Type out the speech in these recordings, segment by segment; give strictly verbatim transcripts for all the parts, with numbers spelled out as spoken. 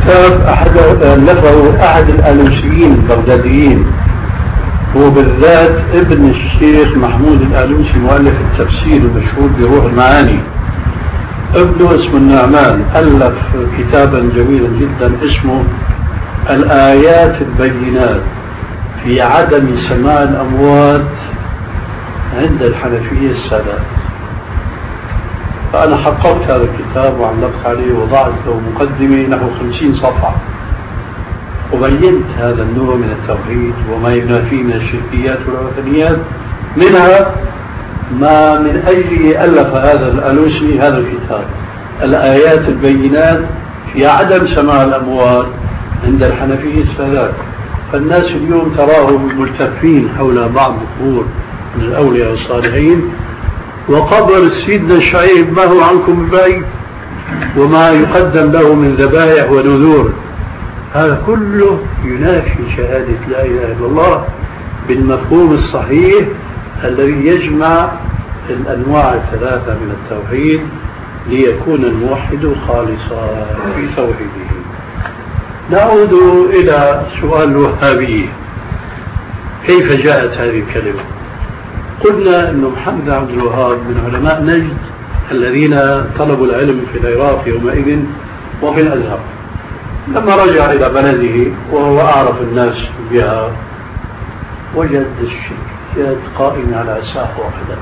كتاب أحد ألفه أحد الآلوسيين البغداديين، هو بالذات ابن الشيخ محمود الآلوسي مؤلف التفسير المشهور بروح المعاني. ابنه اسمه النعمان، ألف كتابا جميلا جدا اسمه الآيات البينات في عدم سماع الأموات عند الحنفية السادات. فأنا حققت هذا الكتاب وعلقت عليه ووضعت له مقدمة نحو خمسين صفحة، وبينت هذا النوع من التوحيد وما ينافيه من الشركيات والوثنيات، منها ما من أجله ألف هذا الآلوسي هذا الكتاب الآيات البينات في عدم سماع الأموات عند الحنفية السادات. فالناس اليوم تراهم ملتفين حول بعض القبور من الأولياء الصالحين، وقبر سيدنا شعيب ما هو عنكم بعيد، وما يقدم له من ذبائح ونذور، هذا كله ينافي شهادة لا إله إلا الله بالمفهوم الصحيح الذي يجمع الأنواع الثلاثة من التوحيد ليكون الموحد خالصا في توحيده. نعود إلى سؤال الوهابية، كيف جاءت هذه الكلمة؟ قلنا أن محمد عبد الوهاب من علماء نجد الذين طلبوا العلم في العراق يومئذ وفي الأزهر. لما رجع إلى بلده وهو أعرف الناس بها وجد الشركيات قائمة على ساحة واحدة،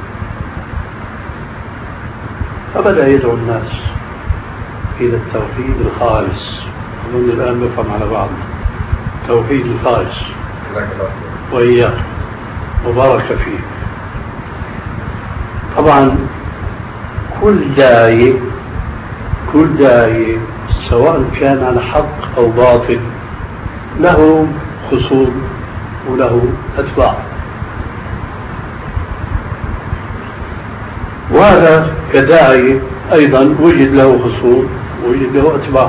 فبدأ يدعو الناس إلى التوحيد الخالص. أظن الآن نفهم على بعض التوحيد الخالص وإياه وبارك فيه. طبعا كل داعية كل داعية سواء كان على حق أو باطل له خصوم وله أتباع، وهذا كداعي أيضا وجد له خصوم ووجد له أتباع.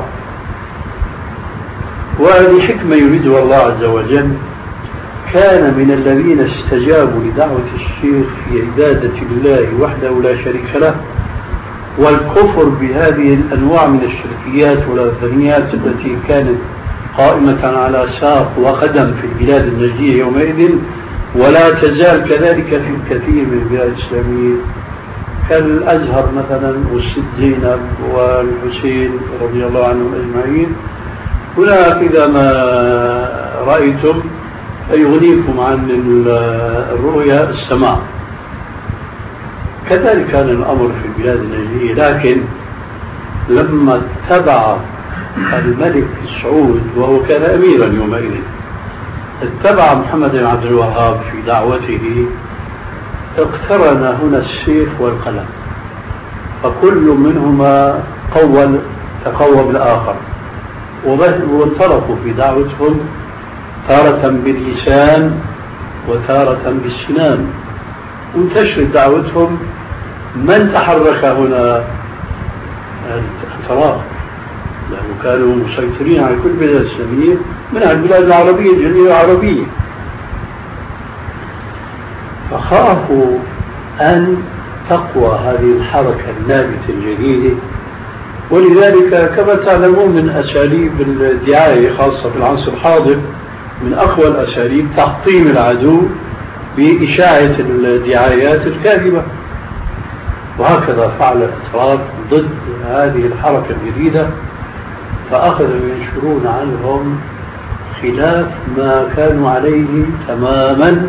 وهذه حكمة يريدها الله عز وجل. كان من الذين استجابوا لدعوة الشيخ في عبادة الله وحده لا شريك له والكفر بهذه الأنواع من الشركيات والوثنيات التي كانت قائمة على ساق وقدم في البلاد النجدية يومئذ، ولا تزال كذلك في الكثير من البلاد الإسلامية كالأزهر مثلا والست زينب والحسين رضي الله عنهم أجمعين. هناك إذا ما رأيتم يغنيكم عن الرؤيا السماع. كذلك كان الأمر في البلاد النجدية، لكن لما اتبع الملك سعود وهو كان أميرا يومئذ اتبع محمد بن عبد الوهاب في دعوته، اقترن هنا السيف والقلم، فكل منهما قول تقوى بالآخر، وانطلقوا في دعوتهم تارة باللسان وتارة بالسنان، وانتشرت دعوتهم. من تحرك هنا التراء، لأنه كانوا مسيطرين على كل بلاد الإسلامية من البلاد العربية الجزيرة العربية، فخافوا أن تقوى هذه الحركة النابتة الجديدة. ولذلك كما تعلمون من أساليب الدعاية خاصة في العصر الحاضر من أقوى الأساليب تحطيم العدو بإشاعة الدعايات الكاذبة، وهكذا فعل الأتراك ضد هذه الحركة الجديدة، فأخذوا ينشرون عنهم خلاف ما كانوا عليه تماما،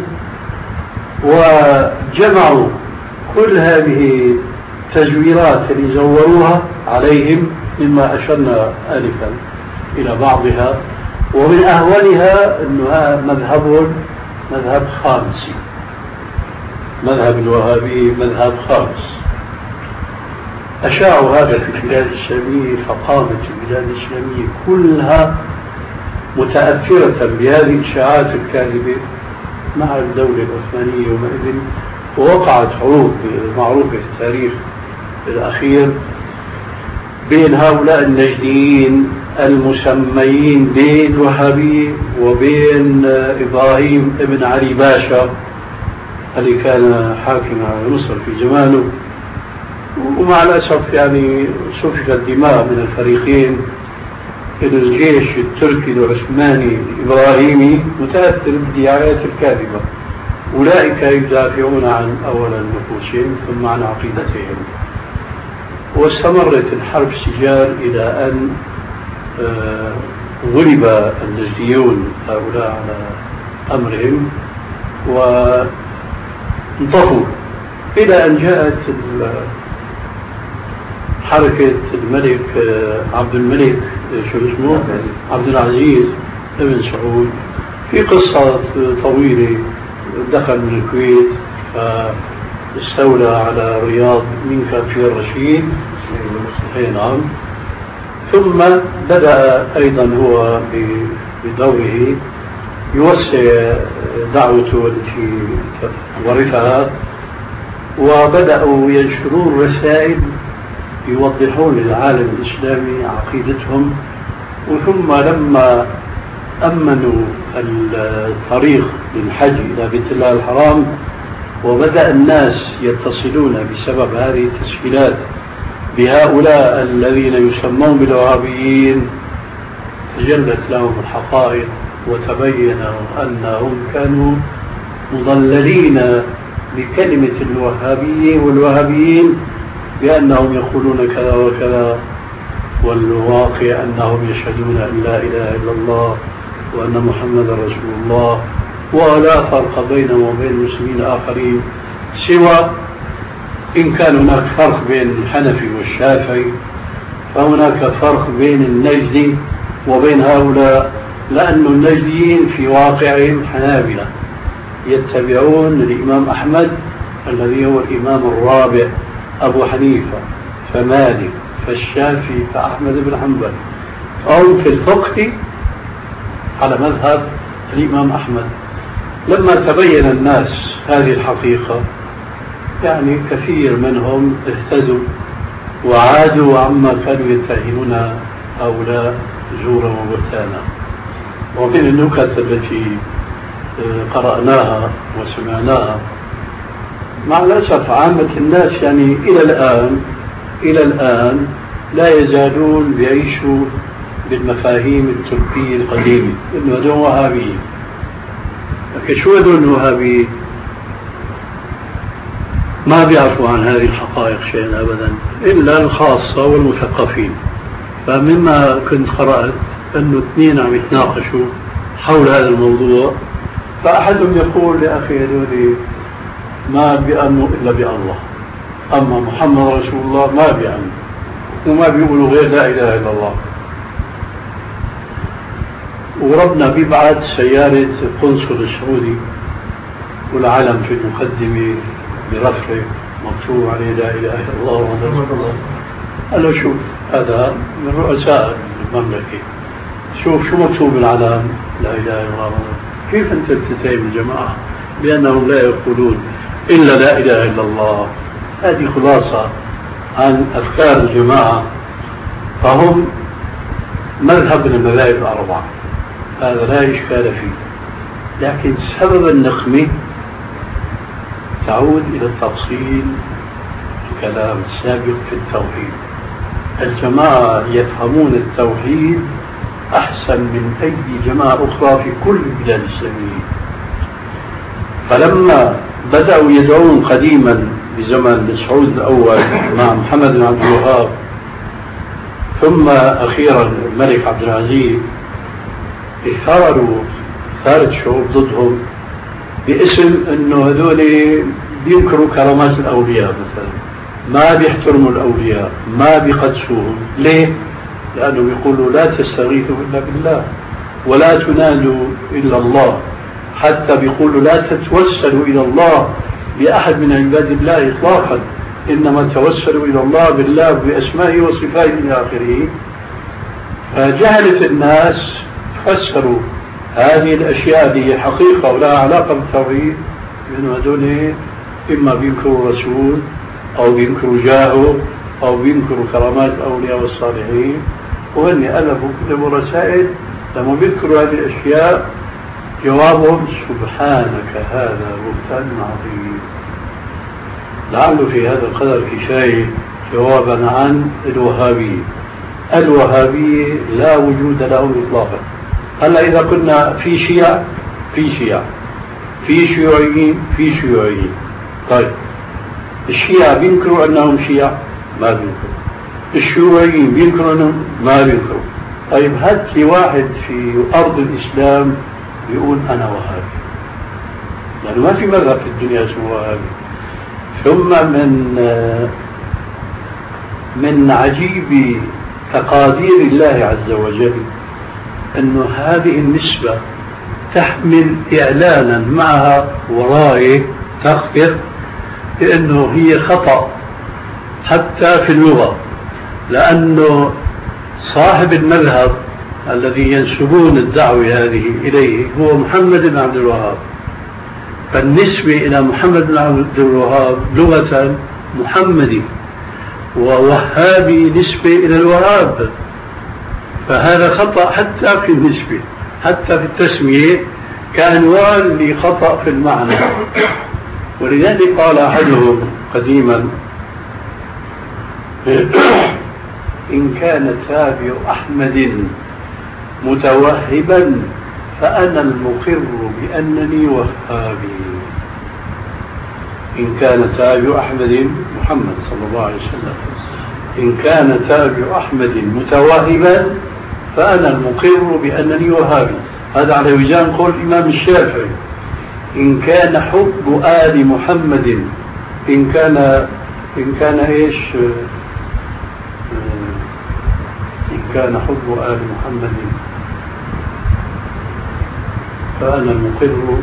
وجمعوا كل هذه التزويرات اللي زوروها عليهم مما أشرنا آنفا إلى بعضها، ومن أهولها أنه مذهبهم مذهب خامسي، مذهب الوهابي مذهب خامس. أشاعوا هذا في البلاد الإسلامية، فقامت البلاد الإسلامية كلها متأثرة بهذه الإشاعات الكاذبة مع الدولة العثمانية يومئذ، ووقعت حروب معروفة في التاريخ الأخير بين هؤلاء النجديين المسميين بالوهابية وبين إبراهيم ابن علي باشا الذي كان حاكم على مصر في زمانه. ومع الأسف يعني سفكت دماء من الفريقين الجيش التركي العثماني الإبراهيمي متأثر بالدعايات الكاذبة. أولئك يدافعون عن أولا نفوسهم ثم عن عقيدتهم. واستمرت الحرب سجال إلى أن غلب النجديون هؤلاء على أمرهم وانطفوا، إلى أن جاءت حركة الملك عبد الملك شو اسمه عبد العزيز ابن سعود في قصة طويلة. دخل من الكويت فاستولى على رياض من كان فيه الرشيد، نعم. ثم بدأ أيضا هو بدوره يوسع دعوته التي ورثها، وبدأوا ينشرون رسائل يوضحون للعالم الإسلامي عقيدتهم. وثم لما أمنوا الطريق للحج إلى بيت الله الحرام وبدأ الناس يتصلون بسبب هذه التسهيلات بهؤلاء الذين يسمون بالوهابيين، تجلت لهم الحقائق وتبين أنهم كانوا مضللين بكلمة الوهابية والوهابيين بأنهم يقولون كذا وكذا، والواقع أنهم يشهدون أن لا إله إلا الله وأن محمد رسول الله، ولا فرق بينهم وبين المسلمين آخرين سوى إن كان هناك فرق بين الحنفي والشافعي فهناك فرق بين النجدي وبين هؤلاء، لأن النجديين في واقعهم حنابلة يتبعون الإمام أحمد الذي هو الإمام الرابع، أبو حنيفة فمالك فالشافعي فأحمد بن حنبل، أو في الفقه على مذهب الإمام أحمد. لما تبين الناس هذه الحقيقة يعني كثير منهم اهتدوا وعادوا عما كانوا يتهمون هؤلاء زورا وبهتانا. ومن النكت التي قرأناها وسمعناها مع الأسف عامة الناس يعني إلى الآن إلى الآن لا يزالون بيعيشوا بالمفاهيم التركية القديمة إنه هذول وهابيين. لكن شو هذول الوهابيين؟ ما بيعرفوا عن هذه الحقائق شيئا أبدا إلا الخاصة والمثقفين. فمما كنت قرأت أنه اثنين عم يتناقشوا حول هذا الموضوع، فأحدهم يقول لأخي هذول ما بيأمنوا إلا بالله، أما محمد رسول الله ما بيأمنوا وما بيقولوا غير لا إله إلا الله. وربنا بيبعث سيارة قنصل السعودي والعلم في المقدمة برفرة مكتوب عليه لا إله إلا الله وحده رسول الله. قال له شوف هذا من رؤساء المملكة، شوف شو مكتوب بالعلم لا إله إلا الله. كيف أنت تتهم الجماعة بأنهم لا يقولون إلا لا إله إلا الله؟ هذه خلاصة عن أفكار الجماعة. فهم مذهب من المذاهب الأربعة، هذا لا إشكال فيه، لكن سبب النقمة تعود إلى التفصيل الكلام السابق في التوحيد. الجماعة يفهمون التوحيد أحسن من أي جماعة أخرى في كل البلاد الإسلامية. فلما بدأوا يدعون قديما بزمن سعود الأول مع محمد بن عبد الوهاب ثم أخيرا الملك عبد العزيز، اثاروا ثارت شعوب ضدهم باسم انه هذول بينكروا كرامات الاولياء مثلا، ما بيحترموا الاولياء، ما بيقدسوهم. ليه؟ لانه بيقولوا لا تستغيثوا الا بالله ولا تنادوا الا الله، حتى بيقولوا لا تتوسلوا الى الله باحد من عباد الله اطلاقا، انما توسلوا الى الله بالله باسمائه وصفاته الى اخره. فجهلت الناس فسروا هذه الأشياء دي حقيقة ولها علاقة بالتوحيد لأنه هذول إما بينكروا رسول أو بينكروا جاهه أو بينكروا كرامات الأولياء والصالحين. وهن ألفوا كتبوا رسائل لما بيذكروا هذه الأشياء جوابهم سبحانك هذا بهتان عظيم. لعله في هذا القدر كفاية جوابا عن الوهابية. الوهابية لا وجود لهم إطلاقا. هلا إذا كنا في شيعة في شيعة، في شيوعيين في شيوعيين. طيب الشيعة بينكروا أنهم شيعة؟ ما بينكروا. الشيوعيين بينكروا أنهم؟ ما بينكروا. طيب هات لي واحد في أرض الإسلام يقول أنا وهابي، يعني ما في مذهب في الدنيا اسمه وهابي. ثم من من عجيب تقادير الله عز وجل أن هذه النسبة تحمل إعلانا معها ورائه تخفر بأنه هي خطأ حتى في اللغة، لأنه صاحب المذهب الذي ينسبون الدعوة هذه إليه هو محمد بن عبد الوهاب، فالنسبة إلى محمد بن عبد الوهاب لغة محمدي، ووهابي نسبة إلى الوهاب، فهذا خطأ حتى في النسبة، حتى في التسمية كعنوان لخطأ في المعنى. ولذلك قال أحدهم قديما إن كان تابع أحمد متوهبا فأنا المقر بأنني وهابي. إن كان تابع أحمد محمد صلى الله عليه وسلم إن كان تابع أحمد متوهبا فأنا المقر بأنني وهابي. هذا على وجان قول الإمام الشافعي إن كان حب آل محمد إن كان إن كان إيش إن كان حب آل محمد فأنا المقر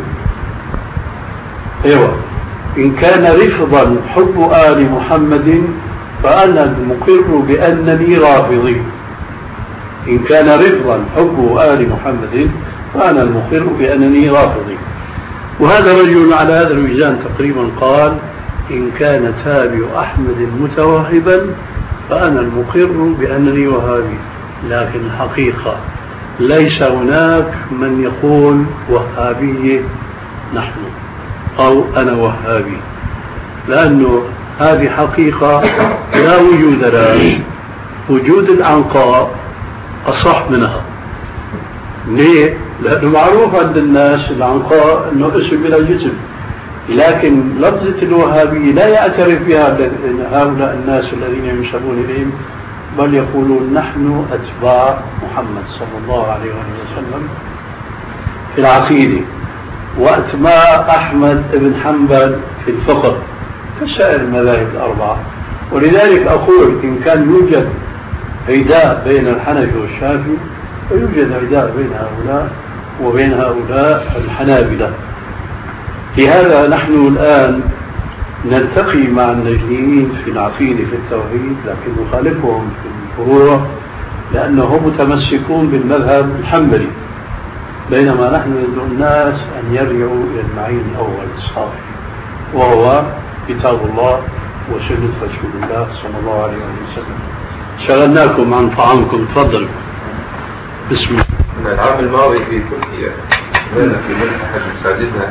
أيوة إن كان رفضا حب آل محمد فأنا المقر بأنني رافضي. إن كان رفضا حب آل محمد فأنا المقر بأنني رافضي. وهذا رجل على هذا الوجدان تقريبا قال إن كان تابع أحمد متوهبا فأنا المقر بأنني وهابي. لكن الحقيقة ليس هناك من يقول وهابية نحن أو أنا وهابي، لأنه هذه حقيقة لا وجود لها. وجود العنقاء أصح منها. ليه؟ لأنه معروف عند الناس العنقاء أنه اسم بلا جسم، لكن لفظة الوهابية لا يعترف بها هؤلاء الناس الذين ينسبون إليهم، بل يقولون نحن أتباع محمد صلى الله عليه وسلم في العقيدة، وأتباع أحمد بن حنبل في الفقه كسائر المذاهب الأربعة. ولذلك أقول إن كان يوجد عداء بين الحنفي والشافعي فيوجد عداء بين هؤلاء وبين هؤلاء الحنابلة. لهذا نحن الآن نلتقي مع النجديين في العقيدة في التوحيد، لكن نخالفهم في الفروع لأنهم متمسكون بالمذهب الحنبلي، بينما نحن ندعو الناس أن يرجعوا إلى المعين الأول الصافي وهو كتاب الله وسنة رسول الله صلى الله عليه وسلم. شغلناكم عن طعامكم، تفضلوا. بسم الله. العام الماضي في تركيا كنا في منحة مساجدنا،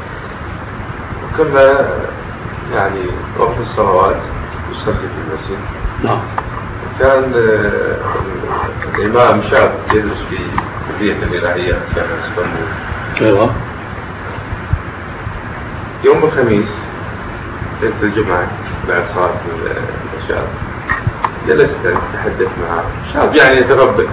وكنا يعني وقت الصلوات نصلي في المسجد. نعم. كان الإمام شاب يدرس في كلية الإلهية كان اسمه. أيوة. يوم الخميس ليلة الجمعة بعد صلاة العشاء جلست أتحدث معه، شاب يعني يتربى،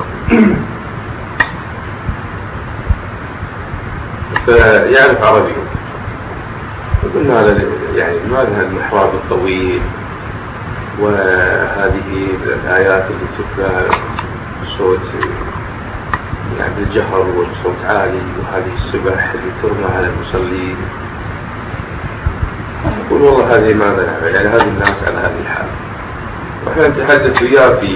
فيعرف عربي. فقلنا هذا يعني ماذا المحراب الطويل وهذه الآيات اللي تتلى بصوت يعني بالجهر والصوت عالي، وهذه السبح اللي ترمى على المصلين. يقول والله هذه ماذا نعمل، يعني هذه الناس على هذه الحال. وإحنا نتحدث وياه في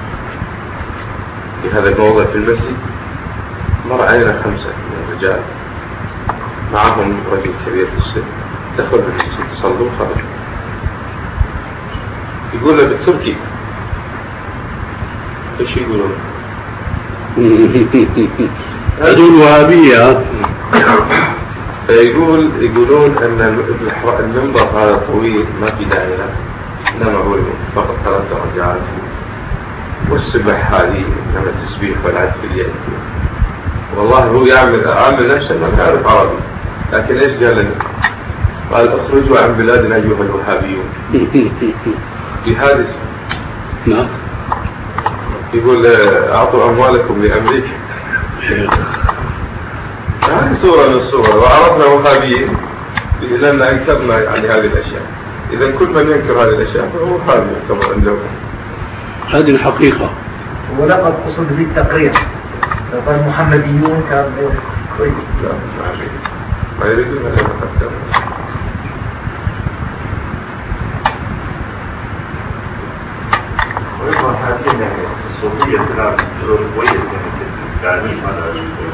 في هذا الموضوع في المسجد. مر علينا خمسة من الرجال معهم رجل كبير في السن، دخلوا المسجد صلوا وخرجوا. يقول له بالتركي ايش يقولون؟ هذول وهابية. فيقول يقولون ان المنبر هذا طويل ما في داعي له، انما هو فقط ثلاث درجات والسبح هذه إنما تسبيح والعد في اليد. والله هو يعمل عامل نفسه ما تعرف عربي، لكن إيش قال لنا؟ قال اخرجوا عن بلادنا أيها الوهابيون. جهادي. نعم. يقول أعطوا أموالكم لأمريكا. هذه صورة من الصور، وعرفنا وهابيين لأن أنكرنا يعني هذه الأشياء. إذا كل من ينكر هذه الأشياء فهو وهابي طبعا عنده. هذه الحقيقة. ولقد قصد بالتقرير قال محمديون كان كويس. لا ما يريدون أن يتقدم. ويظهر حاليا يعني الصوفية تلعب دور كويس يعني في التعليم على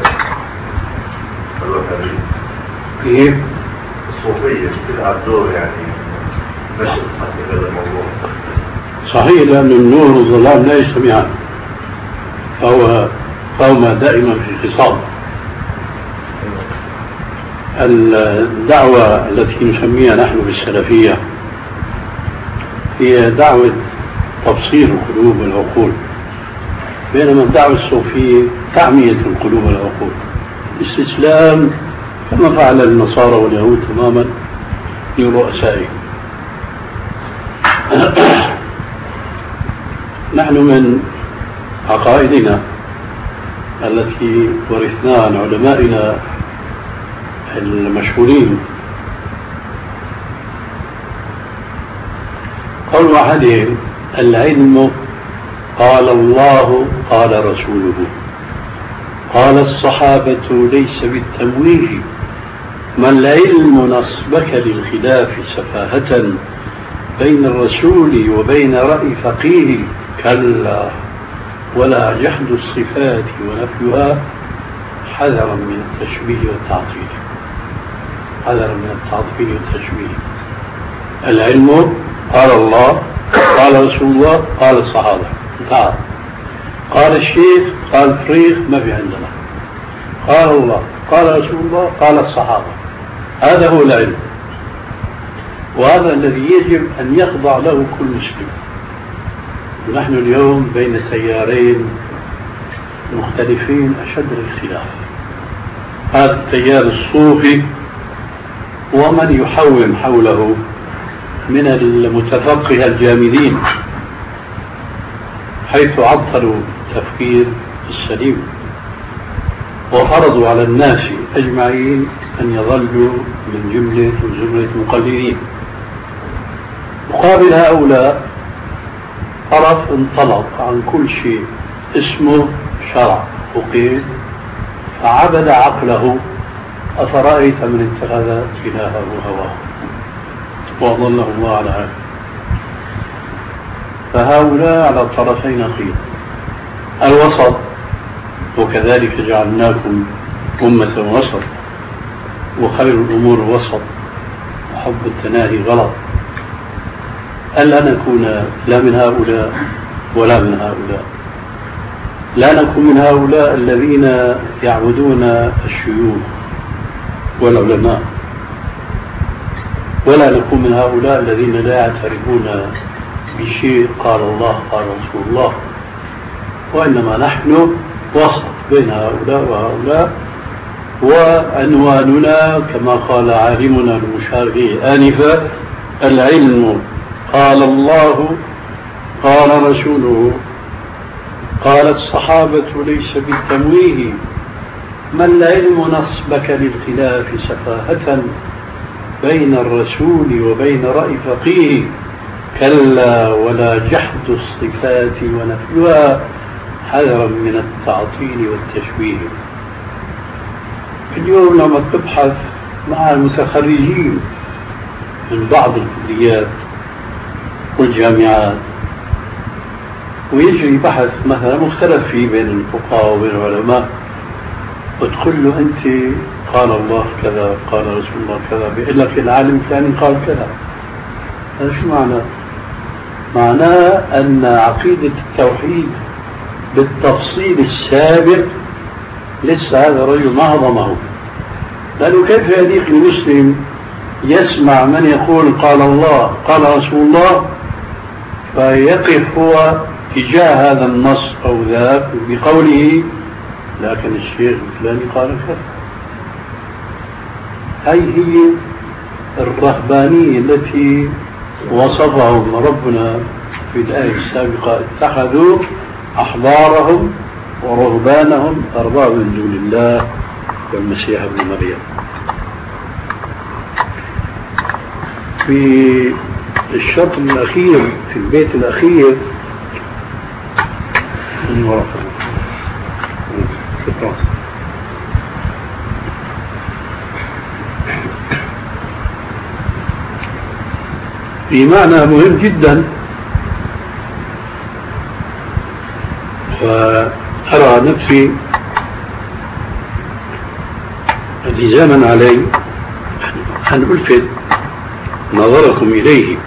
الوهابيين. كيف؟ الصوفية تلعب دور يعني نشر هذا الموضوع. صحيح، لأن النور والظلام لا يجتمعان، فهو فهما دائما في خصام. الدعوة التي نسميها نحن بالسلفية هي دعوة تبصير القلوب والعقول، بينما الدعوة الصوفية تعمية القلوب والعقول، استسلام كما فعل النصارى واليهود تماما لرؤسائهم. نحن من عقائدنا التي ورثناها عن علمائنا المشهورين قول أحدهم: العلم قال الله قال رسوله، قال الصحابة ليس بالتمويه، ما العلم نصبك للخلاف سفاهة، بين الرسول وبين رأي فقيه، كلا ولا جحد الصفات ونفيها، حذرا من التشبيه والتعطيل. حذرا من التعطيل والتشبيه. العلم قال الله قال رسول الله قال الصحابة، تعال. قال الشيخ قال فريخ ما في عندنا. قال الله قال رسول الله قال الصحابة، هذا هو العلم، وهذا الذي يجب أن يخضع له كل مسلم. ونحن اليوم بين تيارين مختلفين أشد الاختلاف، هذا التيار الصوفي ومن يحوم حوله من المتفقه الجامدين، حيث عطلوا التفكير السليم وفرضوا على الناس أجمعين أن يظلوا من جملة وزمرة مقلدين. مقابل هؤلاء طرف انطلق عن كل شيء اسمه شرع وقيد فعبد عقله، أفرأيت من اتخذ إلهه هواه وأضله الله على هذا. فهؤلاء على الطرفين نقيض. الوسط، وكذلك جعلناكم أمة وسط، وخير الأمور وسط، وحب التناهي غلط. ألا نكون لا من هؤلاء ولا من هؤلاء. لا نكون من هؤلاء الذين يعبدون الشيوخ والعلماء، ولا نكون من هؤلاء الذين لا يعترفون بشيء قال الله قال رسول الله، وإنما نحن وسط بين هؤلاء وهؤلاء. وعنواننا كما قال عالمنا المشار به آنفا: العلم قال الله قال رسوله قال الصحابة ليس بالتمويه، ما العلم نصبك للخلاف سفاهة، بين الرسول وبين رأي فقيه، كلا ولا جحد الصفات ونفيها، حذرا من التعطيل والتشبيه. اليوم لما تبحث مع المتخرجين من بعض الكليات والجامعات ويجري بحث مثلا مختلف فيه بين الفقهاء وبين العلماء، وتقول له أنت قال الله كذا قال رسول الله كذا، بيقول لك العالم الثاني قال كذا. هذا شو معناه؟ معناه أن عقيدة التوحيد بالتفصيل السابق لسه هذا الرجل ما هضمه. لأنه كيف يليق المسلم يسمع من يقول قال الله قال رسول الله فيقف هو تجاه هذا النص أو ذاك بقوله لكن الشيخ الفلاني قال كذا. هذه هي الرهبانية التي وصفهم ربنا في الآية السابقة: اتخذوا أحبارهم ورهبانهم أربابا من دون الله والمسيح ابن مريم. في الشرط الأخير في البيت الأخير من ورقة في معنى مهم جدا، فأرى نفسي لزاما علي أن ألفت نظركم إليه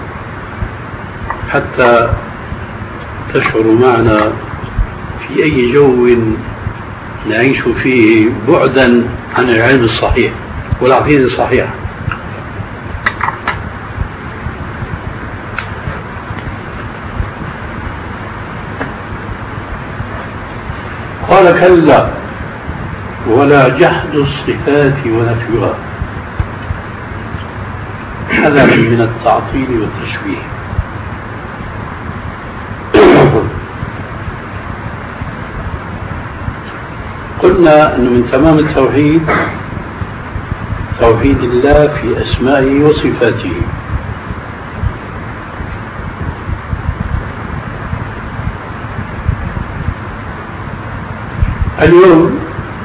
حتى تشعروا معنا في أي جو نعيش فيه بعدا عن العلم الصحيح والعقيدة الصحيحة. قال: كلا ولا جحد الصفات ونفيها حذرا من التعطيل والتشبيه. قلنا أنه من تمام التوحيد توحيد الله في أسمائه وصفاته. اليوم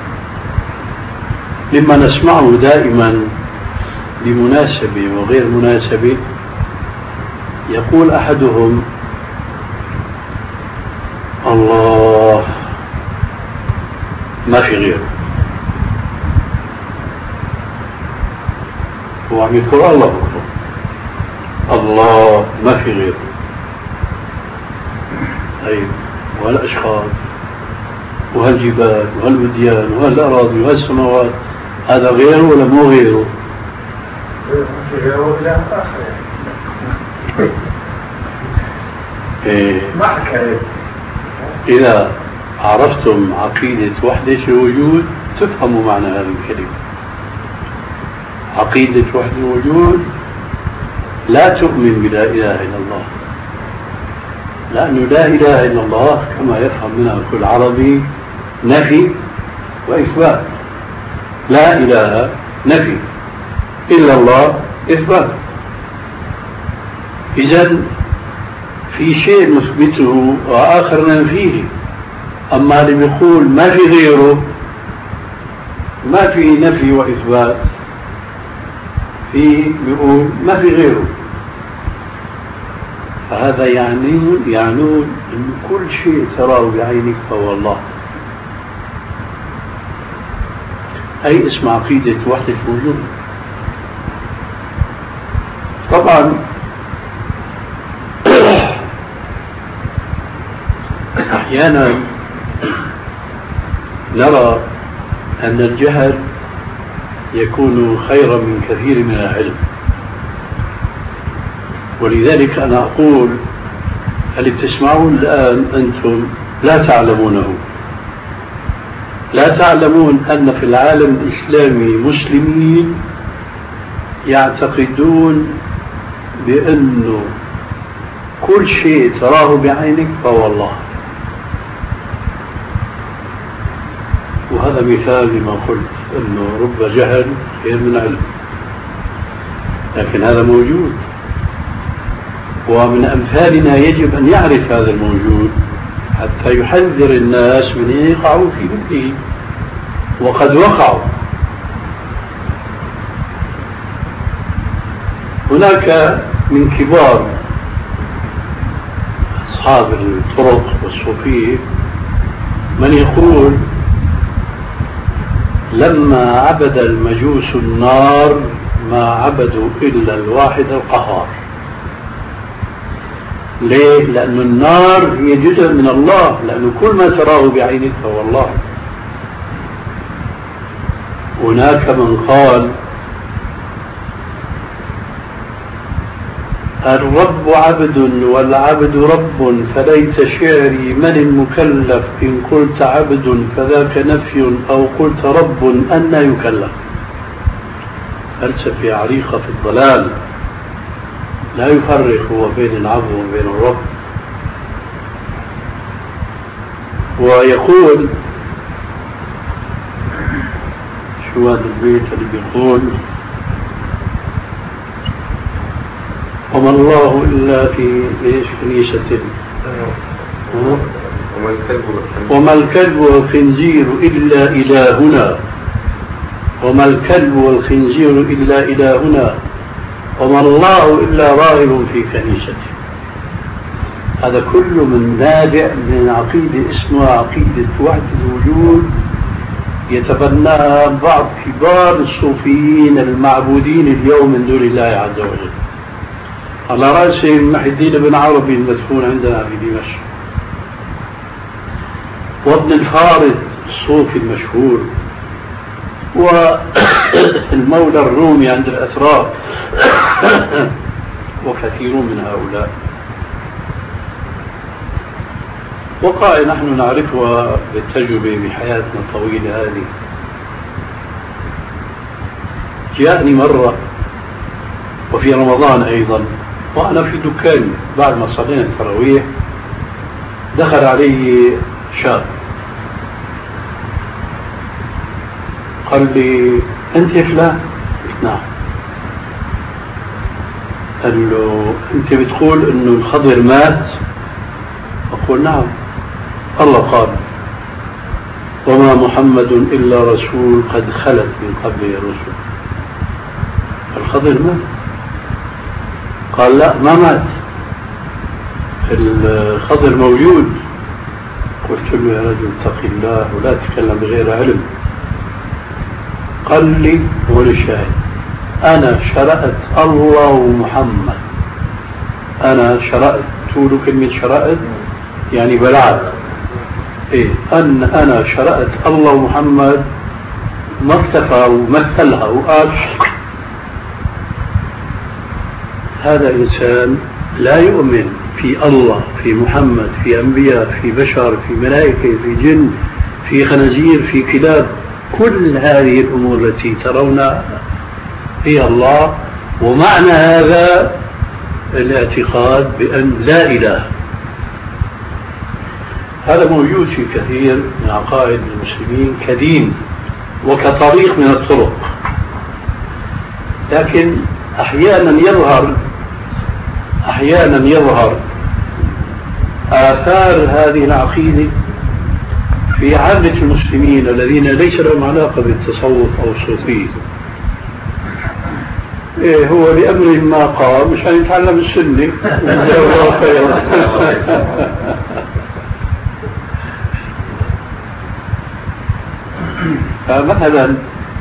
مما نسمعه دائما بمناسبة وغير مناسبة يقول أحدهم: الله ما في غيره. هو عم يذكر الله بكره، الله ما في غيره. طيب وهالأشخاص وهالجبال وهالوديان وهالأراضي وهالسماوات هذا غيره ولا مو غيره؟ غيره لا آخر. إيه. ما حكاية. إذا عرفتم عقيدة وحدة الوجود تفهموا معنى هذه الكلمة. عقيدة وحدة الوجود لا تؤمن بلا إله إلا الله، لأنه لا إله إلا الله كما يفهم منها كل عربي نفي وإثبات. لا إله نفي، إلا الله إثبات. إذن في شيء نثبته وآخر ننفيه. أما اللي بيقول ما في غيره ما في نفي وإثبات، في بيقول ما في غيره. فهذا يعني يعنون أن كل شيء تراه بعينك فهو الله. أي اسم عقيدة وحدة الوجود. طبعا أحيانا نرى أن الجهل يكون خيرا من كثير من العلم، ولذلك أنا أقول: اللي بتسمعون الآن أنتم لا تعلمونه، لا تعلمون أن في العالم الإسلامي مسلمين يعتقدون بأنه كل شيء تراه بعينك فهو الله. وهذا مثال لما قلت أنه رب جهل خير من علم، لكن هذا موجود، ومن أمثالنا يجب أن يعرف هذا الموجود حتى يحذر الناس من أن يقعوا في مثله، وقد وقعوا. هناك من كبار أصحاب الطرق والصوفية من يقول: لما عبد المجوس النار ما عبدوا إلا الواحد القهار. ليه؟ لأن النار هي جزء من الله، لأنه كل ما تراه بعينك فهو الله. هناك من قال الرب عبد والعبد رب، فليت شعري من المكلف إن قلت عبد فذاك نفي أو قلت رب أن يكلف. فلسفة عريقة في الضلال، لا يفرق هو بين العبد وبين الرب. ويقول شو هذا البيت اللي بيقول وما الله إلا في ليش كنيسة وما الكلب والخنزير إلا إلهنا، وما الكلب والخنزير إلا إلهنا، وما الله إلا راغب في كنيسته. هذا كله من نابع من عقيدة اسمها عقيدة وحدة الوجود يتبناها بعض كبار الصوفيين المعبودين اليوم من دون الله عز وجل، على رأسهم محي الدين بن عربي المدفون عندنا في دمشق، وابن الفارض الصوفي المشهور، والمولى الرومي عند الأتراك وكثيرون من هؤلاء. وقائع نحن نعرفها بالتجربة بحياتنا الطويلة هذه. جاءني مرة وفي رمضان أيضا وأنا في دكاني بعد ما صلينا التراويح، دخل علي شاب قال لي أنت فلان؟ قلت نعم. قال له أنت بتقول إنه الخضر مات؟ أقول نعم. الله قال وما محمد إلا رسول قد خلت من قبله الرسل. الخضر مات؟ قال لا ما مات، الخضر موجود. قلت له يا رجل اتق الله ولا تتكلم بغير علم. قال لي هو الشاهد أنا شرأت الله ومحمد، أنا شرأت، تقولوا كلمة شرأت يعني بلعت، إيه أن أنا شرأت الله ومحمد، ما اكتفى ومثلها وقال هذا إنسان لا يؤمن في الله، في محمد، في أنبياء، في بشر، في ملائكة، في جن، في خنازير، في كلاب، كل هذه الأمور التي ترونها هي الله. ومعنى هذا الاعتقاد بأن لا إله. هذا موجود في كثير من عقائد المسلمين كدين وكطريق من الطرق، لكن أحيانا يظهر أحيانا يظهر آثار هذه العقيدة في عامة المسلمين الذين ليس لهم علاقة بالتصوف أو الصوفية. إيه هو لأمر ما قام مشان يتعلم السنة. فمثلا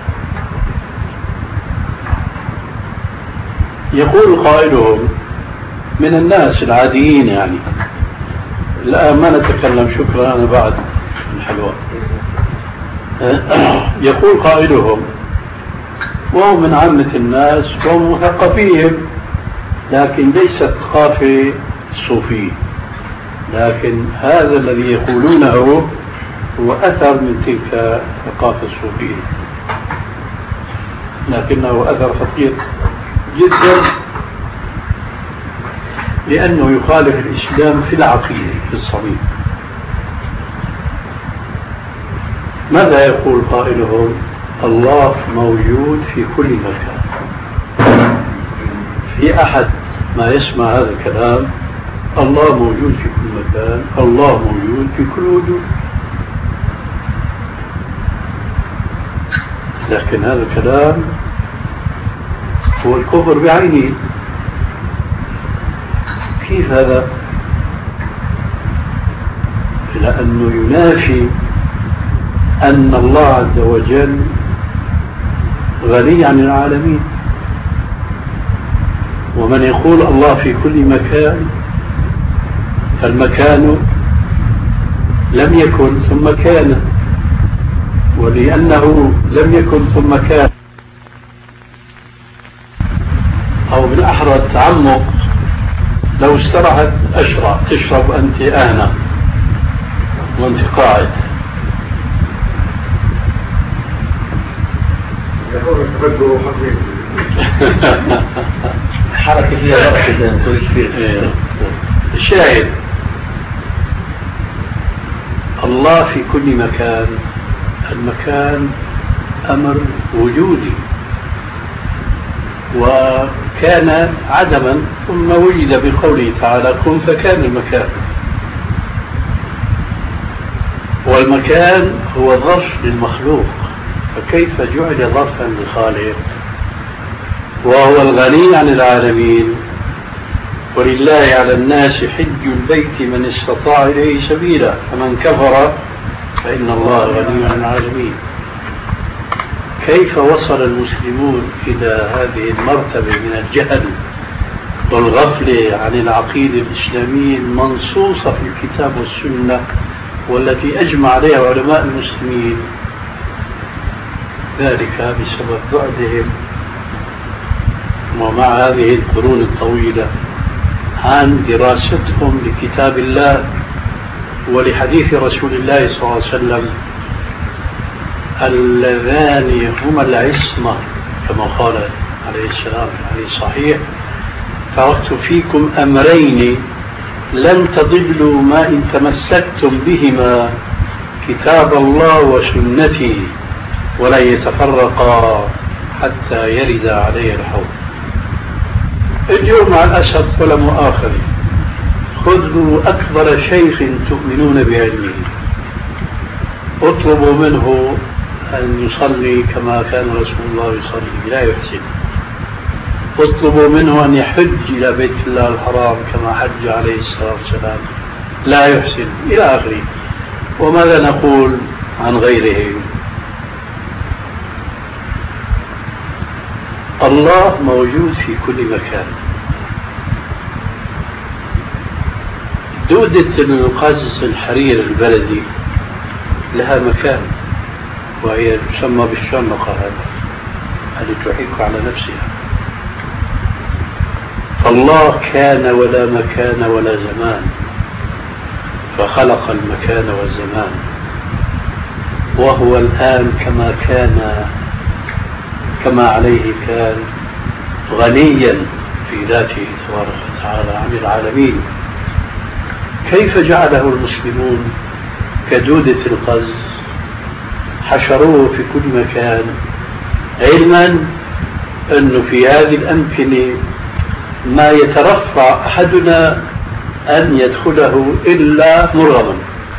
يقول قائلهم من الناس العاديين، يعني لا ما نتكلم شكرا أنا بعد الحلوة، يقول قائلهم وهو من عامة الناس وهم مثقفين، لكن ليست ثقافة صوفية، لكن هذا الذي يقولونه هو أثر من تلك الثقافة الصوفية، لكنه أثر خطير جدا لأنه يخالف الإسلام في العقيدة في الصميم. ماذا يقول قائلهم؟ الله موجود في كل مكان. في أحد ما يسمع هذا الكلام الله موجود في كل مكان، الله موجود في كل وجود، لكن هذا الكلام هو الكفر بعينه. كيف هذا؟ لأنه ينافي أن الله عز وجل غني عن العالمين، ومن يقول الله في كل مكان فالمكان لم يكن ثم كان، ولأنه لم يكن ثم كان، أو بالأحرى التعمق لو استرحت أشرع، تشرب أنت آنة وأنت قاعد. حركة فيها بركة. الشاهد الله في كل مكان، المكان أمر وجودي، وكان عدما ثم وجد بقوله تعالى كن فكان المكان. والمكان هو ظرف للمخلوق، فكيف جعل ظرفا للخالق وهو الغني عن العالمين؟ ولله على الناس حج البيت من استطاع إليه سبيلا فمن كفر فإن الله غني عن العالمين. كيف وصل المسلمون إلى هذه المرتبة من الجهل والغفلة عن العقيدة الإسلامية المنصوصة في الكتاب والسنة والتي أجمع عليها علماء المسلمين؟ ذلك بسبب بعدهم ومع هذه القرون الطويلة عن دراستهم لكتاب الله ولحديث رسول الله صلى الله عليه وسلم اللذان هما العصمة كما قال عليه السلام عليه الصحيح تركت فيكم أمرين لن تضلوا ما إن تمسكتم بهما كتاب الله وسنتي ولن يتفرقا حتى يرد علي الحوض. اليوم مع الأسف ولا مؤاخذة خذوا أكبر شيخ تؤمنون بعلمه اطلبوا منه أن يصلي كما كان رسول الله يصلي لا يحسن، اطلبوا منه أن يحج إلى بيت الله الحرام كما حج عليه الصلاة والسلام لا يحسن إلى آخره. وماذا نقول عن غيره؟ الله موجود في كل مكان. دودة القز الحرير البلدي لها مكان وهي تسمى بالشنقة التي تحيك على نفسها. فالله كان ولا مكان ولا زمان فخلق المكان والزمان وهو الآن كما كان كما عليه كان غنيا في ذاته تبارك وتعالى عن العالمين. كيف جعله المسلمون كدودة القز حشروه في كل مكان علما أنه في هذه الأمكنة ما يترفع أحدنا أن يدخله إلا مرغما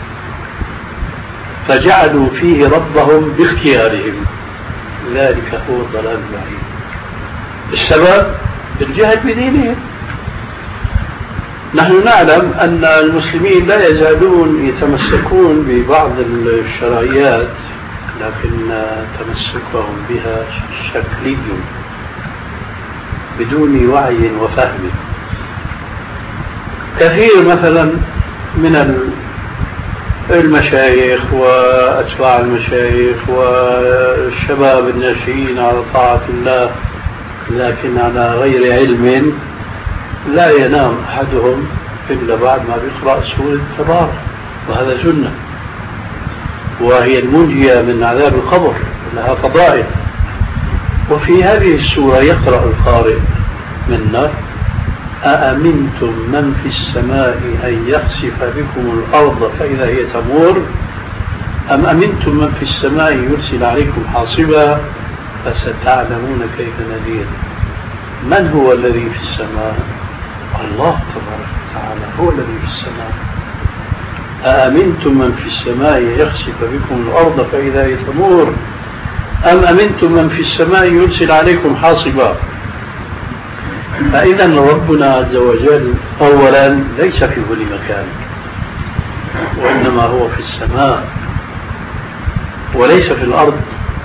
فجعلوا فيه ربهم باختيارهم. ذلك هو الضلال البعيد. السبب الجهل بدينهم. نحن نعلم أن المسلمين لا يزالون يتمسكون ببعض الشرعيات لكن تمسكهم بها شكلي بدون وعي وفهم. كثير مثلا من المشايخ وأتباع المشايخ والشباب الناشئين على طاعة الله لكن على غير علم لا ينام أحدهم إلا بعد ما بيقرأ سورة التبارك وهذا سنة وهي المنجية من عذاب القبر لها فضائل. وفي هذه السورة يقرأ القارئ منا أأمنتم من في السماء أن يخسف بكم الأرض فإذا هي تمور أم أمنتم من في السماء يرسل عليكم حاصبا فستعلمون كيف نذير. من هو الذي في السماء؟ الله تبارك وتعالى هو الذي في السماء. أأمنتم من في السماء يخسف بكم الأرض فإذا هي تمور أم أمنتم من في السماء يرسل عليكم حاصبا. فإذا ربنا عز وجل أولا ليس في كل مكان وإنما هو في السماء وليس في الأرض.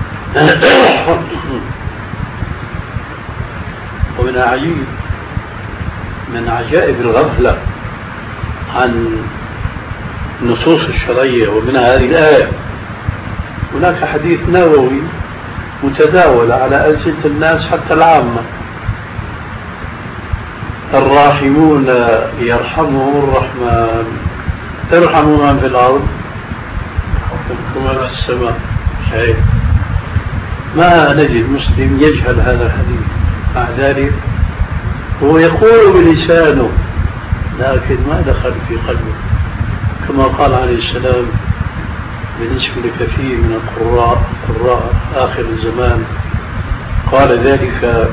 ومن عجيب من عجائب الغفلة عن النصوص الشرعية ومنها هذه الآية هناك حديث نووي متداول على ألسنة الناس حتى العامة الراحمون يرحمهم الرحمن، ارحموا من في الأرض يرحمكم من في السماء. شيء ما نجد مسلم يجهل هذا الحديث، مع ذلك هو يقول بلسانه لكن ما دخل في قلبه، كما قال عليه السلام بالنسبة لكثير من القراء قراء آخر الزمان، قال ذلك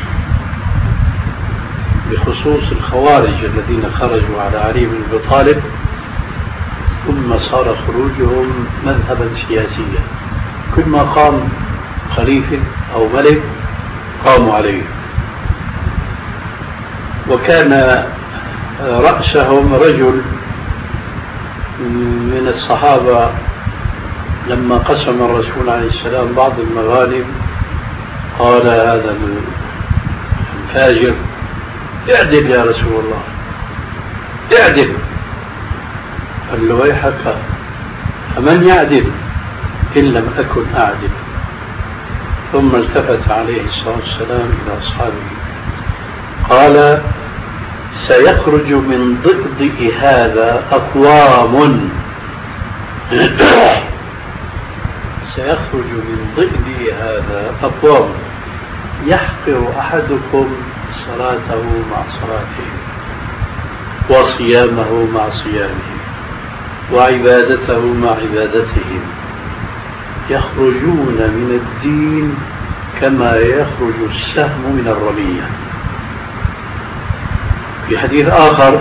بخصوص الخوارج الذين خرجوا على علي بن أبي طالب ثم صار خروجهم مذهبا سياسيا، كل ما قام خليفة أو ملك قاموا عليه. وكان رأسهم رجل من الصحابة لما قسم الرسول عليه السلام بعض المغانم قال هذا الفاجر اعدل يا رسول الله اعدل، قال له ويحك فمن يعدل إن لم أكن أعدل. ثم التفت عليه الصلاة والسلام إلى أصحابه قال سيخرج من ضئضئ هذا أقوام سيخرج من ضئضئ هذا أقوام يحقر أحدكم صلاته مع صلاته وصيامه مع صيامه وعبادته مع عبادتهم، يخرجون من الدين كما يخرج السهم من الرمية. في حديث آخر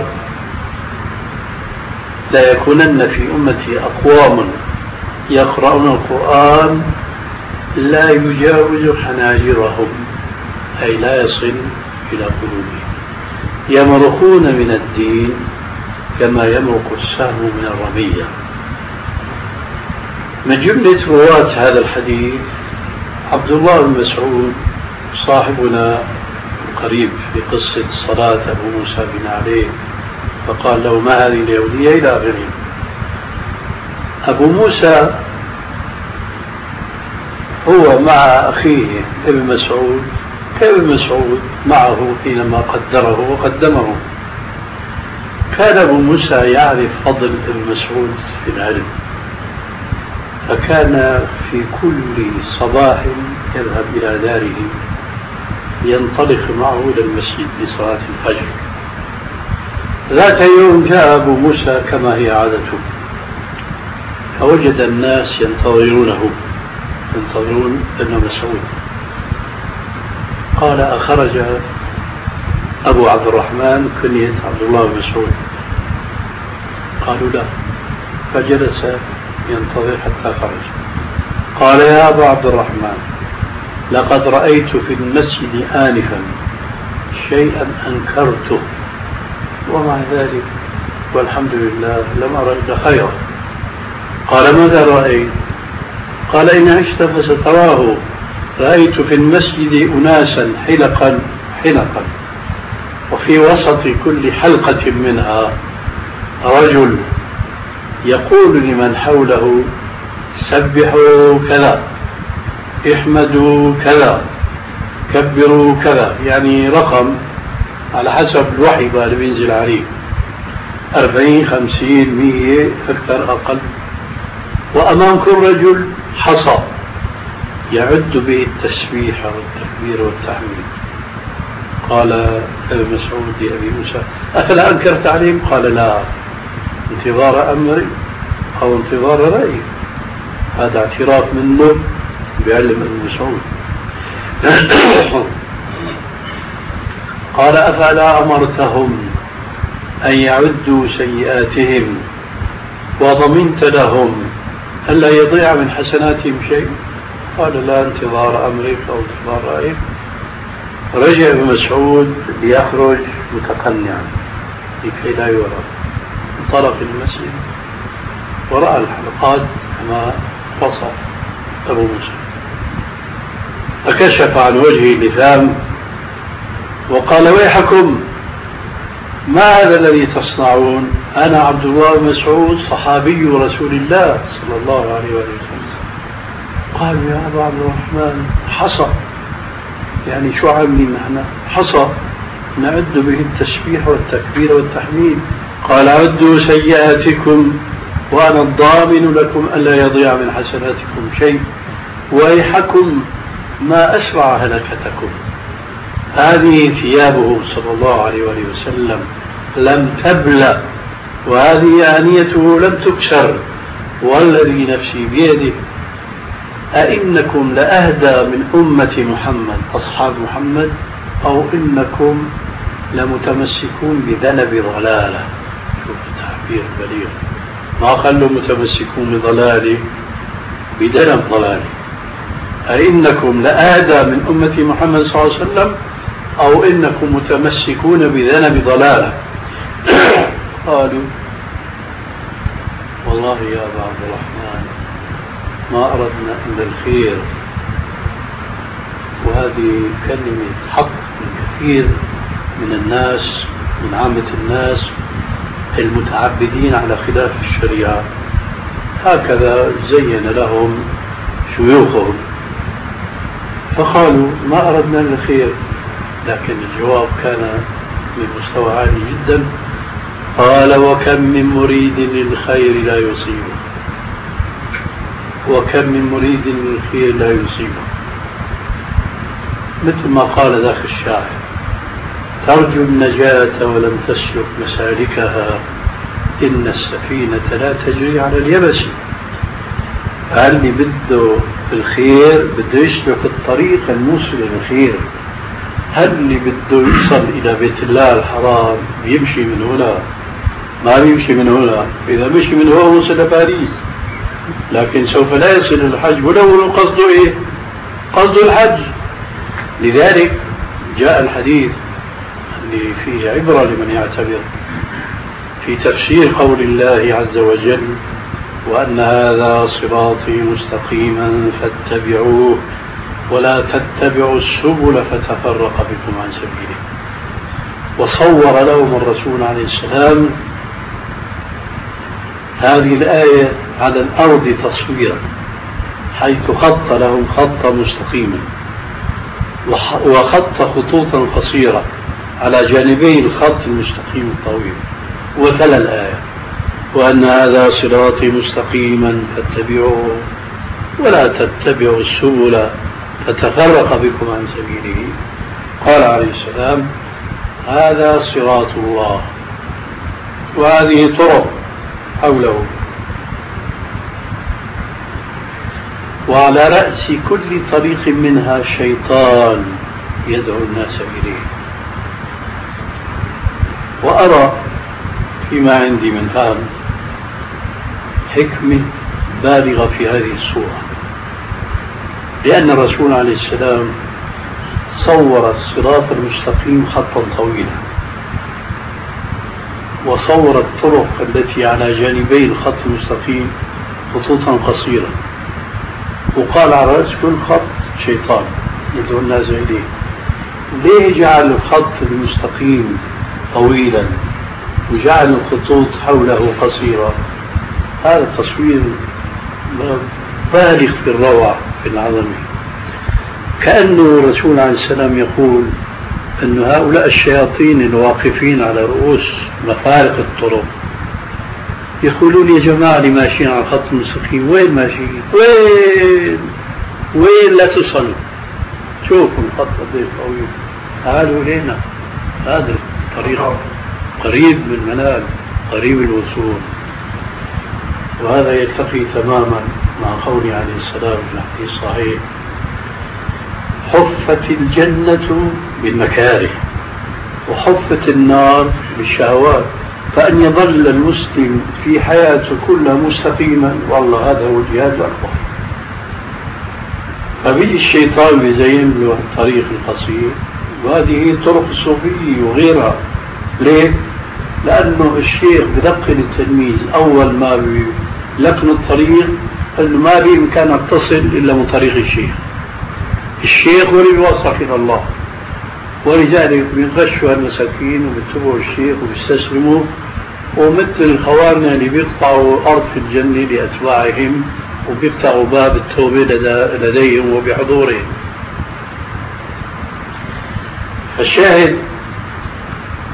لا يكونن في أمتي أقوام يقرؤون القرآن لا يجاوز حناجرهم، أي لا يصل إلى قلوبهم، يمرقون من الدين كما يمرق السهم من الرمية. من جملة رواة هذا الحديث عبد الله بن مسعود صاحبنا القريب في قصة صلاة أبو موسى بن علي، فقال له ما هذه اليهودية إلى آخره. أبو موسى هو مع أخيه ابن مسعود كابن مسعود معه حينما قدره وقدمه. كان أبو موسى يعرف فضل ابن مسعود في العلم، فكان في كل صباح يذهب إلى داره ينطلق معه إلى المسجد لصلاة الفجر. ذات يوم جاء أبو موسى كما هي عادته، فوجد الناس ينتظرونه ينتظرون ابن مسعود. قال أخرج أبو عبد الرحمن كنية عبد الله بن مسعود؟ قالوا لا، فجلس ينتظر حتى خرج. قال يا أبا عبد الرحمن لقد رأيت في المسجد آنفا شيئا أنكرته ومع ذلك والحمد لله لم أرى إلا خيرا. قال ماذا رأيت؟ قال إن عشت فستراه، رأيت في المسجد أناسا حلقا حلقا وفي وسط كل حلقة منها رجل يقول لمن حوله سبحوا كذا، احمدوا كذا، كبروا كذا، يعني رقم على حسب الوحي بقى اللي بينزل عليه، أربعين خمسين مية أكثر أقل. وأمام كل رجل حصى يعد به التسبيح والتكبير والتحميد. قال ابن مسعود لأبي موسى أفلا أنكرت عليهم؟ قال لا، انتظار أمري أو انتظار رأيي. هذا اعتراف منه بعلم ابن مسعود. قال أفلا أمرتهم أن يعدوا سيئاتهم وضمنت لهم ألا يضيع من حسناتهم شيء؟ قال لا، انتظار أمرك أو انتظار رأيك. رجع ابن مسعود ليخرج متقنعا لكي لا يرى، انطلق المسجد ورأى الحلقات كما وصف أبو موسى، فكشف عن وجهه اللثام وقال ويحكم ما هذا الذي تصنعون؟ أنا عبد الله بن مسعود صحابي رسول الله صلى الله عليه وسلم. قالوا يا أبا عبد الرحمن حصى، يعني شو عاملين نحن؟ حصى نعد به التسبيح والتكبير والتحميد. قال عدوا سيئاتكم وأنا الضامن لكم ألا يضيع من حسناتكم شيء ويحكم ما أسرع هلكتكم. هذه ثيابه صلى الله عليه وآله وسلم لم تبلى، وهذه آنيته لم تكسر، والذي نفسي بيده أئنكم لأهدى من أمة محمد أصحاب محمد أو إنكم لمتمسكون بذنب ضلالة. شوف التعبير بليغ، ما قالوا متمسكون بضلالة، بدنب ضلالة. أئنكم لأهدى من أمة محمد صلى الله عليه وسلم أو إنكم متمسكون بذنب ضلالة. قالوا والله يا أبا عبد الرحمن ما أردنا إلا الخير. وهذه كلمة حق من كثير من الناس، من عامة الناس المتعبدين على خلاف الشريعة، هكذا زين لهم شيوخهم، فقالوا ما أردنا إلا الخير. لكن الجواب كان من مستوى عالي جدا. قال وكم من مريد للخير لا يصيبه، وكم من مريد للخير لا يصيبه، مثل ما قال ذاك الشاعر ترجو النجاة ولم تسلك مسالكها إن السفينة لا تجري على اليبس. فاللي بده الخير بده يسلك الطريق الموصل للخير. هل اللي بده يوصل إلى بيت الله الحرام يمشي من هنا؟ ما بيمشي من هنا. إذا مشي من هنا وصل لباريس، لكن سوف لا يصل الحج ولو قصده إيه؟ قصده الحج. لذلك جاء الحديث اللي فيه عبرة لمن يعتبر في تفسير قول الله عز وجل وأن هذا صراطي مستقيما فاتبعوه ولا تتبعوا السبل فتفرق بكم عن سبيله. وصور لهم الرسول عليه السلام هذه الآية على الأرض تصويرا، حيث خط لهم خطا مستقيما وخط خطوطا قصيرة على جانبي الخط المستقيم الطويل، وتلا الآية وأن هذا صراطي مستقيما فاتبعوه ولا تتبعوا السبل فتفرق بكم عن سبيله. قال عليه السلام هذا صراط الله، وهذه طرق حوله، وعلى رأس كل طريق منها شيطان يدعو الناس إليه. وأرى فيما عندي من فهم حكمة بالغة في هذه الصورة، لأن الرسول عليه السلام صور الصراط المستقيم خطا طويلا، وصور الطرق التي على جانبي الخط المستقيم خطوطا قصيرة، وقال على رأس كل خط شيطان يدعو الناس إليه. ليه جعل الخط المستقيم طويلا وجعل الخطوط حوله قصيرة؟ هذا التصوير بالغ في الروعة في العظمة. كأنه الرسول عليه السلام يقول أن هؤلاء الشياطين الواقفين على رؤوس مفارق الطرق يقولون يا جماعة اللي ماشيين على الخط المستقيم وين ماشيين؟ وين؟ وين لا تصلوا؟ شوفوا الخط قديش طويل، تعالوا لنا. هذا الطريق قريب من المنال، قريب الوصول. وهذا يلتقي تماما مع قوله عليه السلام في الحديث الصحيح حفت الجنة بالمكاره وحفت النار بالشهوات، فأن يظل المسلم في حياته كلها مستقيما والله هذا هو الجهاد الأكبر. فبيجي الشيطان بيزين له الطريق القصير، وهذه طرق الصوفية وغيرها. ليه؟ لأنه الشيخ بلقن التلميذ أول ما بلقن الطريق أنه ما بإمكانك تصل إلا من طريق الشيخ. الشيخ هو اللي بيوصل إلى الله، ولذلك بيغشوا المساكين وبيتبعوا الشيخ وبيستسلموا، ومثل الخوارنا اللي بيقطعوا أرض في الجنة لأتباعهم وبيفتحوا باب التوبة لديهم وبحضورهم. فالشاهد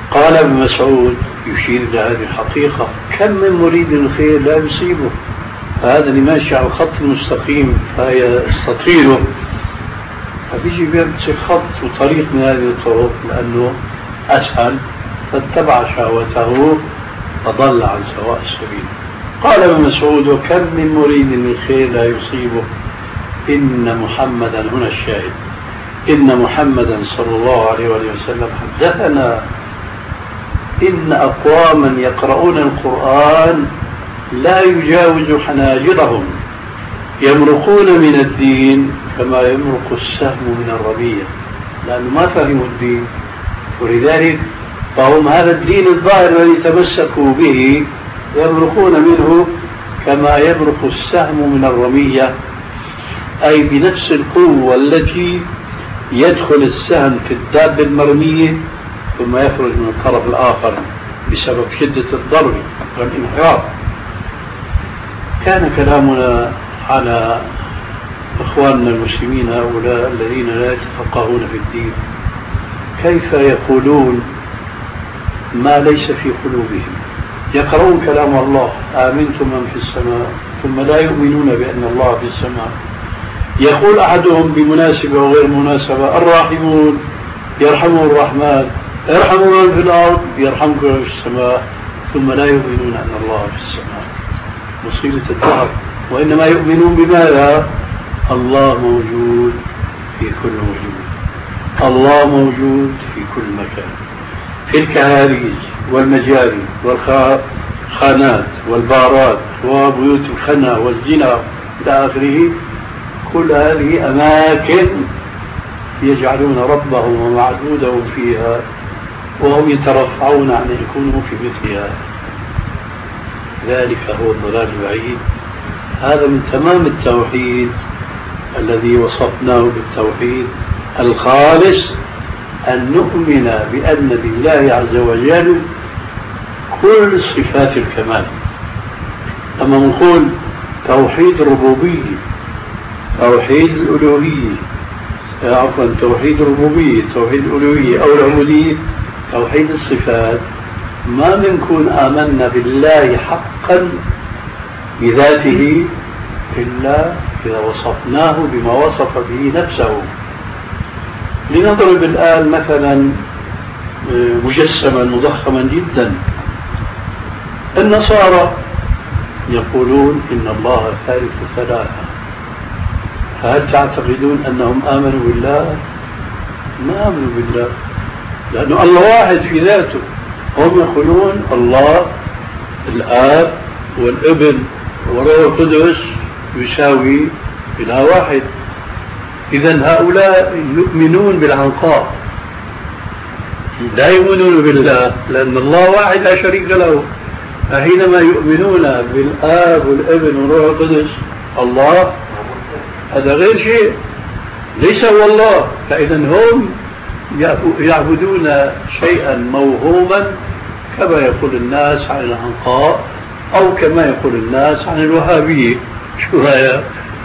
قال ابن مسعود يشير إلى هذه الحقيقة: كم من مريد الخير لا يصيبه، فهذا اللي ماشي على الخط المستقيم فيستطيله، فبيجي بيمسك خط وطريق من هذه الطرق لأنه أسهل، فاتبع شهوته فضل عن سواء السبيل. قال ابن مسعود: وكم من مريد للخير لا يصيبه، إن محمدا، هنا الشاهد، إن محمدا صلى الله عليه وسلم حدثنا إن أقواما يقرؤون القرآن لا يجاوز حناجرهم يمرقون من الدين كما يمرق السهم من الرمية، لأنه ما فهموا الدين، ولذلك فهم هذا الدين الظاهر الذي تمسكوا به يمرقون منه كما يمرق السهم من الرمية، أي بنفس القوة التي يدخل السهم في الدابة المرمية ثم يخرج من الطرف الآخر بسبب شدة الضرب والانحراف. كان كلامنا على إخواننا المسلمين هؤلاء الذين لا يتفقهون في الدين، كيف يقولون ما ليس في قلوبهم؟ يقرؤون كلام الله: آمنتم من في السماء، ثم لا يؤمنون بأن الله في السماء. يقول أحدهم بمناسبة وغير مناسبة: الراحمون يرحمه الرحمن، ارحموا من في الأرض يرحمكم من في السماء، ثم لا يؤمنون أن الله في السماء. مصيبة الدهر. وإنما يؤمنون بماذا؟ الله موجود في كل وجود، الله موجود في كل مكان، في الكهاريج والمجاري والخانات والبارات وبيوت الخنا والزنا إلى آخره. كل هذه أماكن يجعلون ربهم ومعبودهم فيها وهم يترفعون عن أن يكونوا في مثلها. ذلك هو الضلال البعيد. هذا من تمام التوحيد الذي وصفناه بالتوحيد الخالص، أن نؤمن بأن لله عز وجل كل صفات الكمال. أما نقول توحيد الربوبية، توحيد الألوهية، عفوا توحيد الربوبية، توحيد الألوهية أو العبودية، توحيد الصفات، ما منكن آمنا بالله حقا بذاته إلا إذا وصفناه بما وصف به نفسه. لنضرب الآن مثلا مجسما مضخما جدا، النصارى يقولون إن الله ثالث ثلاثة، فهل تعتقدون أنهم آمنوا بالله؟ ما آمنوا بالله، لأنه الله واحد في ذاته. هم يقولون الله الآب والابن والروح القدس يساوي إله واحد. إذن هؤلاء يؤمنون بالعنقاء، لا يؤمنون بالله، لأن الله واحد لا شريك له. فحينما يؤمنون بالآب والابن والروح القدس الله، هذا غير شيء، ليس هو الله. فإذا هم يعبدون شيئا موهوما كما يقول الناس عن العنقاء، أو كما يقول الناس عن الوهابية. شو رأيك؟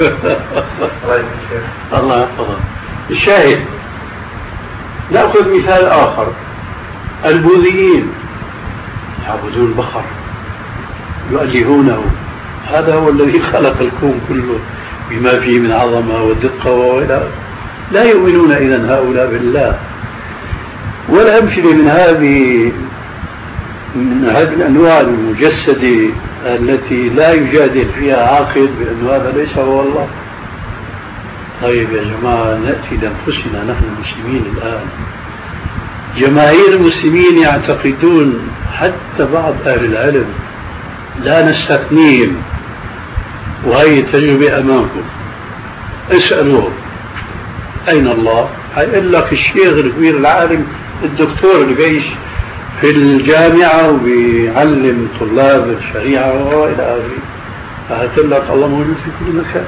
الله يحفظك. الشاهد، نأخذ مثال آخر. البوذيين يعبدون البقر، يؤلهونه، هذا هو الذي خلق الكون كله بما فيه من عظمة ودقة وإلى. لا يؤمنون إذن هؤلاء بالله. والأمثلة من هذه من هذه الأنواع المجسدة التي لا يجادل فيها عاقل بأن هذا ليس هو الله. طيب يا جماعة، نأتي لأنفسنا نحن المسلمين الآن. جماهير المسلمين يعتقدون، حتى بعض أهل العلم لا نستثنيهم، وهي تجربة أمامكم، اسألوهم أين الله؟ هيقول لك الشيخ الكبير العالم الدكتور اللي بيعيش في الجامعة وبيعلم طلاب الشريعة وإلى آخره، فهتقول لك الله موجود في كل مكان.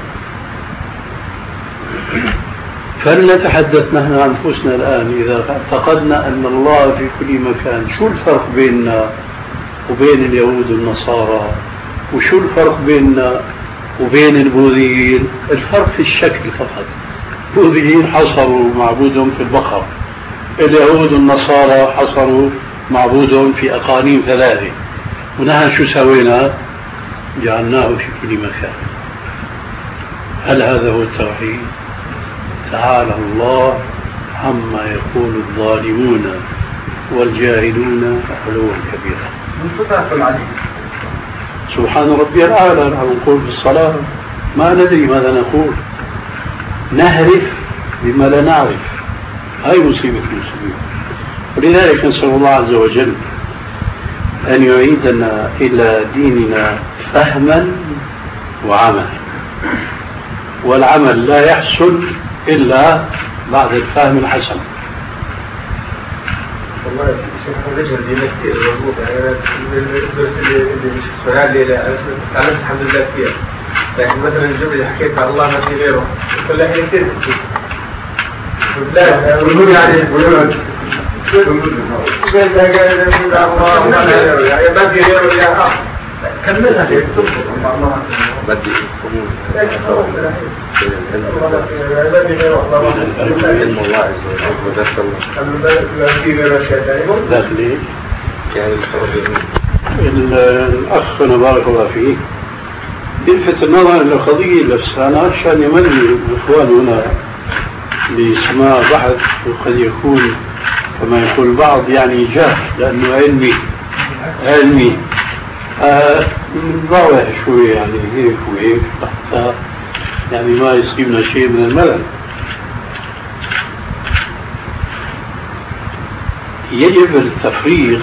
فلنتحدث نحن عن أنفسنا الآن. إذا اعتقدنا أن الله في كل مكان، شو الفرق بيننا وبين اليهود والنصارى؟ وشو الفرق بيننا وبين البوذيين؟ الفرق في الشكل فقط. البوذيين حصروا معبودهم في البقر، اليهود والنصارى حصروا معبود في أقانيم ثلاثة، ونحن شو سوينا؟ جعلناه في كل مكان. هل هذا هو التوحيد؟ تعالى الله عما يقول الظالمون والجاهلون علوا كبيرا. سبحان ربي الأعلى. نحن نقول في الصلاة ما ندري ماذا نقول، نهرف بما لا نعرف. هاي مصيبة المسلمين. ولذلك نسأل الله عز وجل أن يعيدنا إلى ديننا فهما وعملا، والعمل لا يحصل إلا بعد الفهم الحسن. والله يا شيخ الرجل دينك كثير مضبوط، يعني الدرس اللي اللي مش اسمها لي تعلمت الحمد لله كثير، لكن مثلا الجمله اللي حكيت عن الله ما في غيره كل حين كثير لا يقولون يعني يقولون ما في غيره يا كملها ليه بدي علم الله عز وجل داخلي الأخ بارك الله فيه يلفت النظر إلى قضية نفسها عشان يملي الإخوان هنا لسماع بحث وقد يكون كما يقول البعض يعني جاه لأنه علمي علمي ضاوع شوي يعني هيك وهيك حتى يعني ما يصيبنا شيء من الملل. يجب التفريق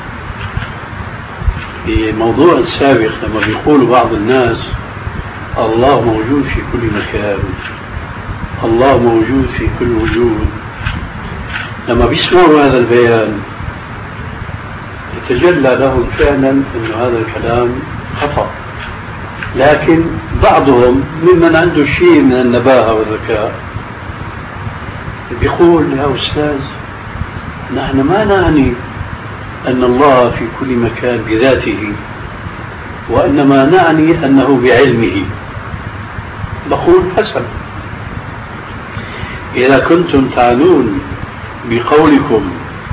في الموضوع السابق لما بيقول بعض الناس الله موجود في كل مكان، الله موجود في كل وجود. لما بيسمعوا هذا البيان يتجلى لهم فعلا أن هذا الكلام خطأ، لكن بعضهم ممن عنده شيء من النباهة والذكاء بيقول يا أستاذ نحن ما نعني أن الله في كل مكان بذاته، وإنما نعني أنه بعلمه. بقول حسن، إذا كنتم تعنون بقولكم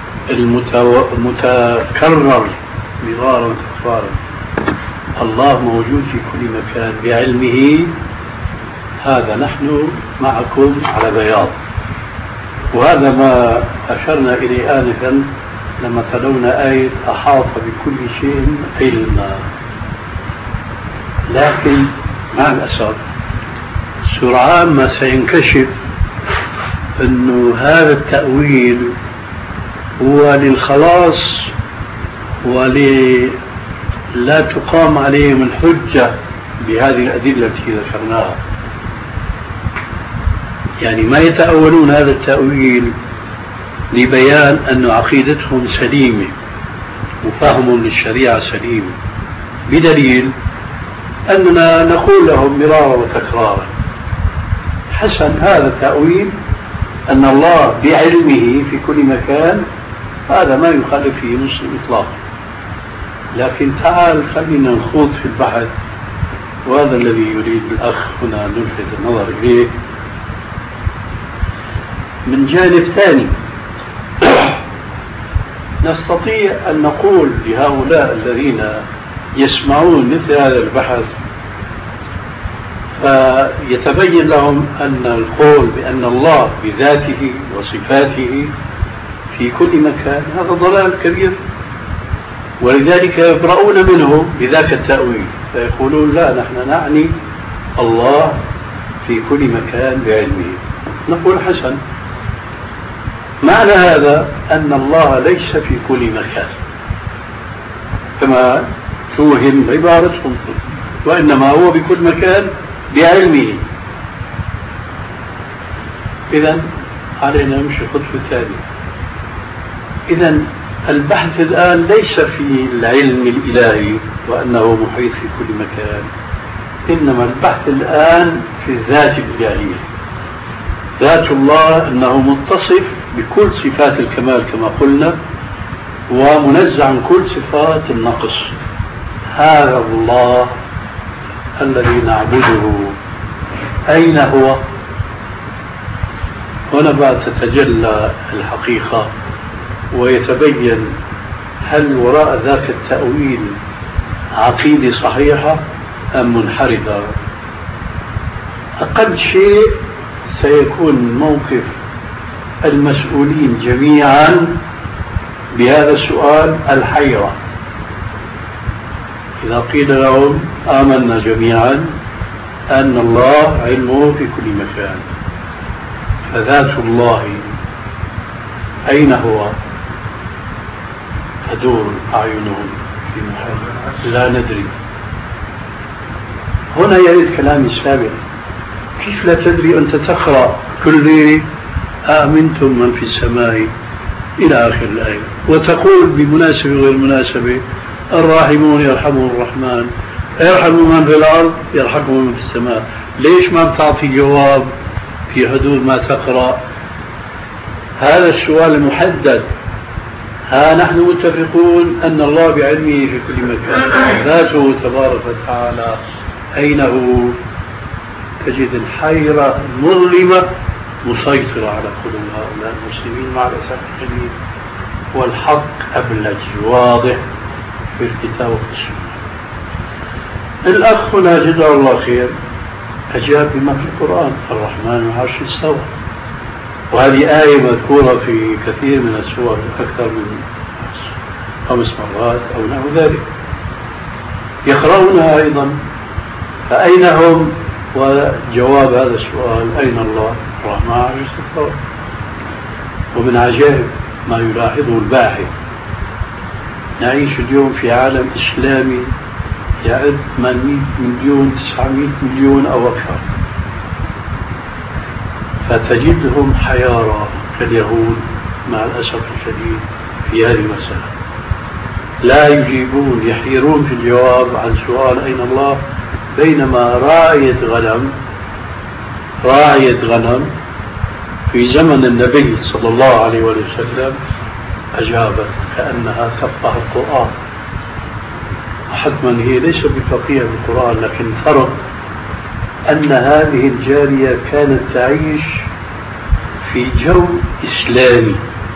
المتكرر مرارا وتكرارا الله موجود في كل مكان بعلمه، هذا نحن معكم على بياض. وهذا ما أشرنا إليه آنفا لما تلونا آية أحاط بكل شيء علما. لكن مع الأسف سرعان ما سينكشف أنه هذا التأويل هو للخلاص وللا تقام عليهم الحجة بهذه الأدلة التي ذكرناها. يعني ما يتأولون هذا التأويل لبيان أن عقيدتهم سليمة وفهمهم للشريعة سليم، بدليل أننا نقول لهم مرارا وتكرارا حسن هذا التأويل أن الله بعلمه في كل مكان، هذا ما يخالف فيه مسلم إطلاقا. لكن تعال خلينا نخوض في البحث، وهذا الذي يريد الأخ هنا نلفت النظر إليه من جانب ثاني. نستطيع أن نقول لهؤلاء الذين يسمعون مثل هذا البحث فيتبين لهم أن القول بأن الله بذاته وصفاته في كل مكان هذا ضلال كبير، ولذلك يبرؤون منه بذاك التأويل، فيقولون لا نحن نعني الله في كل مكان بعلمه. نقول حسن، معنى هذا أن الله ليس في كل مكان كما توهم عبارتهم، وإنما هو بكل مكان بعلمه. إذن علينا نمشي خطوة ثانية. إذن البحث الآن ليس في العلم الإلهي وأنه محيط في كل مكان، إنما البحث الآن في الذات الإلهية. ذات الله أنه متصف بكل صفات الكمال كما قلنا، ومنزع عن كل صفات النقص. هذا الله الذي نعبده أين هو؟ هنا بعد تتجلى الحقيقة ويتبين هل وراء ذاك التأويل عقيدة صحيحة أم منحرفة؟ أقل شيء سيكون موقف المسؤولين جميعا بهذا السؤال الحيرة. إذا قيل لهم آمنا جميعا أن الله علمه في كل مكان، فذات الله أين هو؟ تدور أعينهم في محل لا ندري. هنا يريد كلامي السابق، كيف لا تدري أنت تقرأ كل ليلة آمنتم من في السماء إلى آخر الآية، وتقول بمناسبة وغير مناسبة الراحمون يرحمهم الرحمن، يرحم من في الأرض يرحمهم من في السماء. ليش ما بتعطي جواب في حدود ما تقرأ؟ هذا السؤال المحدد. ها نحن متفقون أن الله بعلمه في كل مكان، ذاته تبارك وتعالى أين هو؟ تجد الحيرة مظلمة مسيطرة على قلوب هؤلاء المسلمين مع الأسف الشديد، والحق أبلج واضح في الكتاب وفي السنة. الأخ هنا جزاه الله خير أجاب بما في القرآن، الرحمن العرش استوى، وهذه آية مذكورة في كثير من السور أكثر من خمس مرات أو نحو ذلك، يقرؤونها أيضا. فأين هم؟ وجواب هذا السؤال أين الله؟ الرحمن العرش استوى. ومن عجائب ما يلاحظه الباحث، نعيش اليوم في عالم إسلامي يعد ثمانمئة مليون تسعمئة مليون أو أكثر، فتجدهم حيارى كاليهود مع الأسف الشديد في هذه المسألة، لا يجيبون، يحيرون في الجواب عن سؤال أين الله، بينما راعية غنم راعية غنم في زمن النبي صلى الله عليه وسلم أجابت كأنها تفقه القرآن. حتما هي ليست بفقيه بالقرآن، لكن فرق أن هذه الجارية كانت تعيش في جو إسلامي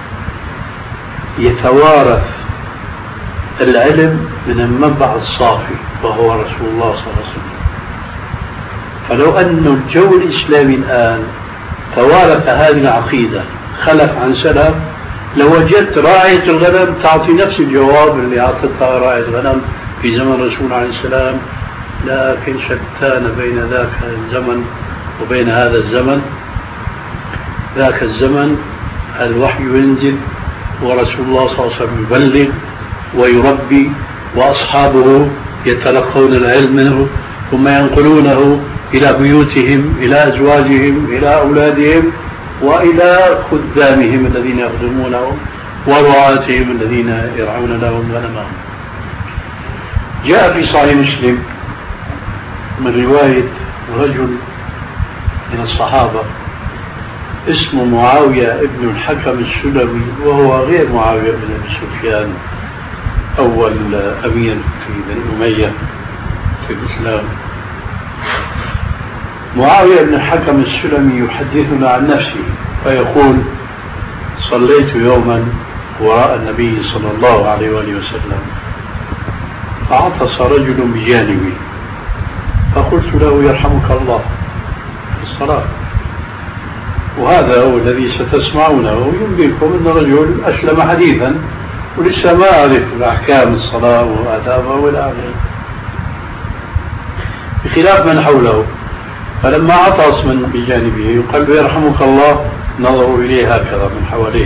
يتوارث العلم من المنبع الصافي وهو رسول الله صلى الله عليه وسلم. فلو أن الجو الإسلامي الآن توارث هذه العقيدة خلف عن سلف، لوجدت راعية الغنم تعطي نفس الجواب اللي أعطتها راعية الغنم في زمن الرسول عليه السلام، لكن شتان بين ذاك الزمن وبين هذا الزمن. ذاك الزمن الوحي ينزل ورسول الله صلى الله عليه وسلم يبلغ ويربي، وأصحابه يتلقون العلم منه ثم ينقلونه إلى بيوتهم، إلى أزواجهم، إلى أولادهم، وإلى خدامهم الذين يخدمونهم ورعاتهم الذين يرعون لهم غنمهم. جاء في صحيح مسلم من رواية رجل من الصحابة اسمه معاوية ابن الحكم السلمي، وهو غير معاوية بن أبي سفيان أول أمير في بني أمية في الإسلام. معاوية بن الحكم السلمي يحدثنا عن نفسه فيقول: صليت يوما وراء النبي صلى الله عليه وآله وسلم، فعطس رجل بجانبي، فقلت له: يرحمك الله، في الصلاة. وهذا هو الذي ستسمعونه، ينبئكم أن الرجل أسلم حديثا ولسه ما أعرف أحكام الصلاة وآدابها والآخر، بخلاف من حوله. فلما عطس من بجانبه يقال له: يرحمك الله، نظروا إليه هكذا من حواليه،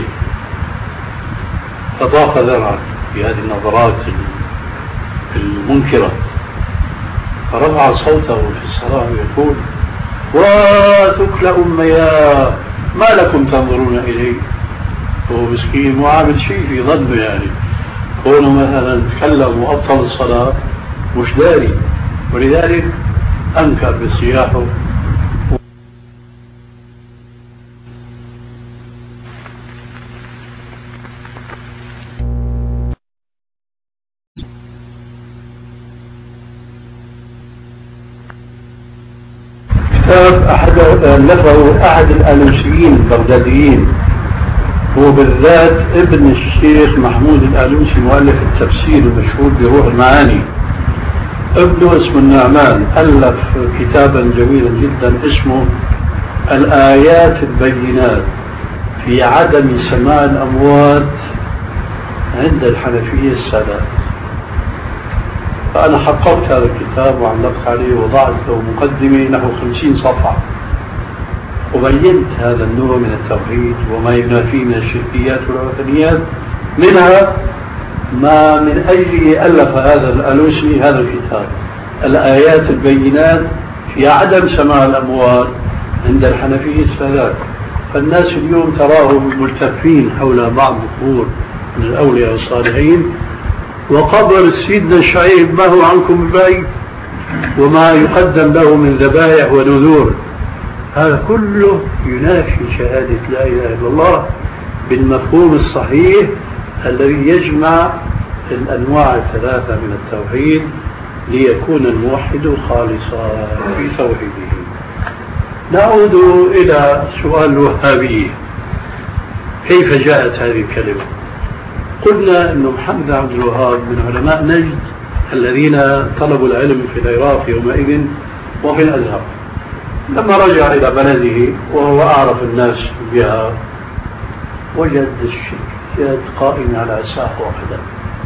فضاق ذرعا بهذه النظرات المنكرة، فرفع صوته في الصلاة ويقول: وثكل أميا، ما لكم تنظرون إليه؟ هو مسكين معامل شيء في ظنه، يعني كونه مثلا تكلم وأبطل الصلاة مش داري، ولذلك أنكر بصياحه. كتاب أحد ألفه أحد الأندلسيين البغداديين هو بالذات ابن الشيخ محمود الآلوسي مؤلف التفسير المشهور بروح المعاني، ابنه اسمه النعمان، ألف كتابا جميلا جدا اسمه الآيات البينات في عدم سماع الأموات عند الحنفية السادات. فأنا حققت هذا الكتاب وعلقت عليه ووضعت له مقدمة نحو خمسين صفحة، وبينت هذا النوع من التوحيد وما ينافيه من الشركيات والوثنيات، منها ما من أجله ألف هذا الآلوسي هذا الكتاب الآيات البينات في عدم سماع الأموات عند الحنفية السادات. فالناس اليوم تراهم ملتفين حول بعض القبور من الأولياء الصالحين، وقبر سيدنا الشعيب ما هو عنكم ببعيد، وما يقدم له من ذبائح ونذور، هذا كله ينافي شهادة لا إله إلا الله بالمفهوم الصحيح الذي يجمع الأنواع الثلاثة من التوحيد ليكون الموحد خالصا في توحيده. نعود إلى سؤال الوهابية، كيف جاءت هذه الكلمة؟ قلنا أن محمد عبد الوهاب من علماء نجد الذين طلبوا العلم في العراق يومئذ وفي الأزهر. لما رجع إلى بلده وهو أعرف الناس بها وجد الشركيات قائمة على ساق واحدة،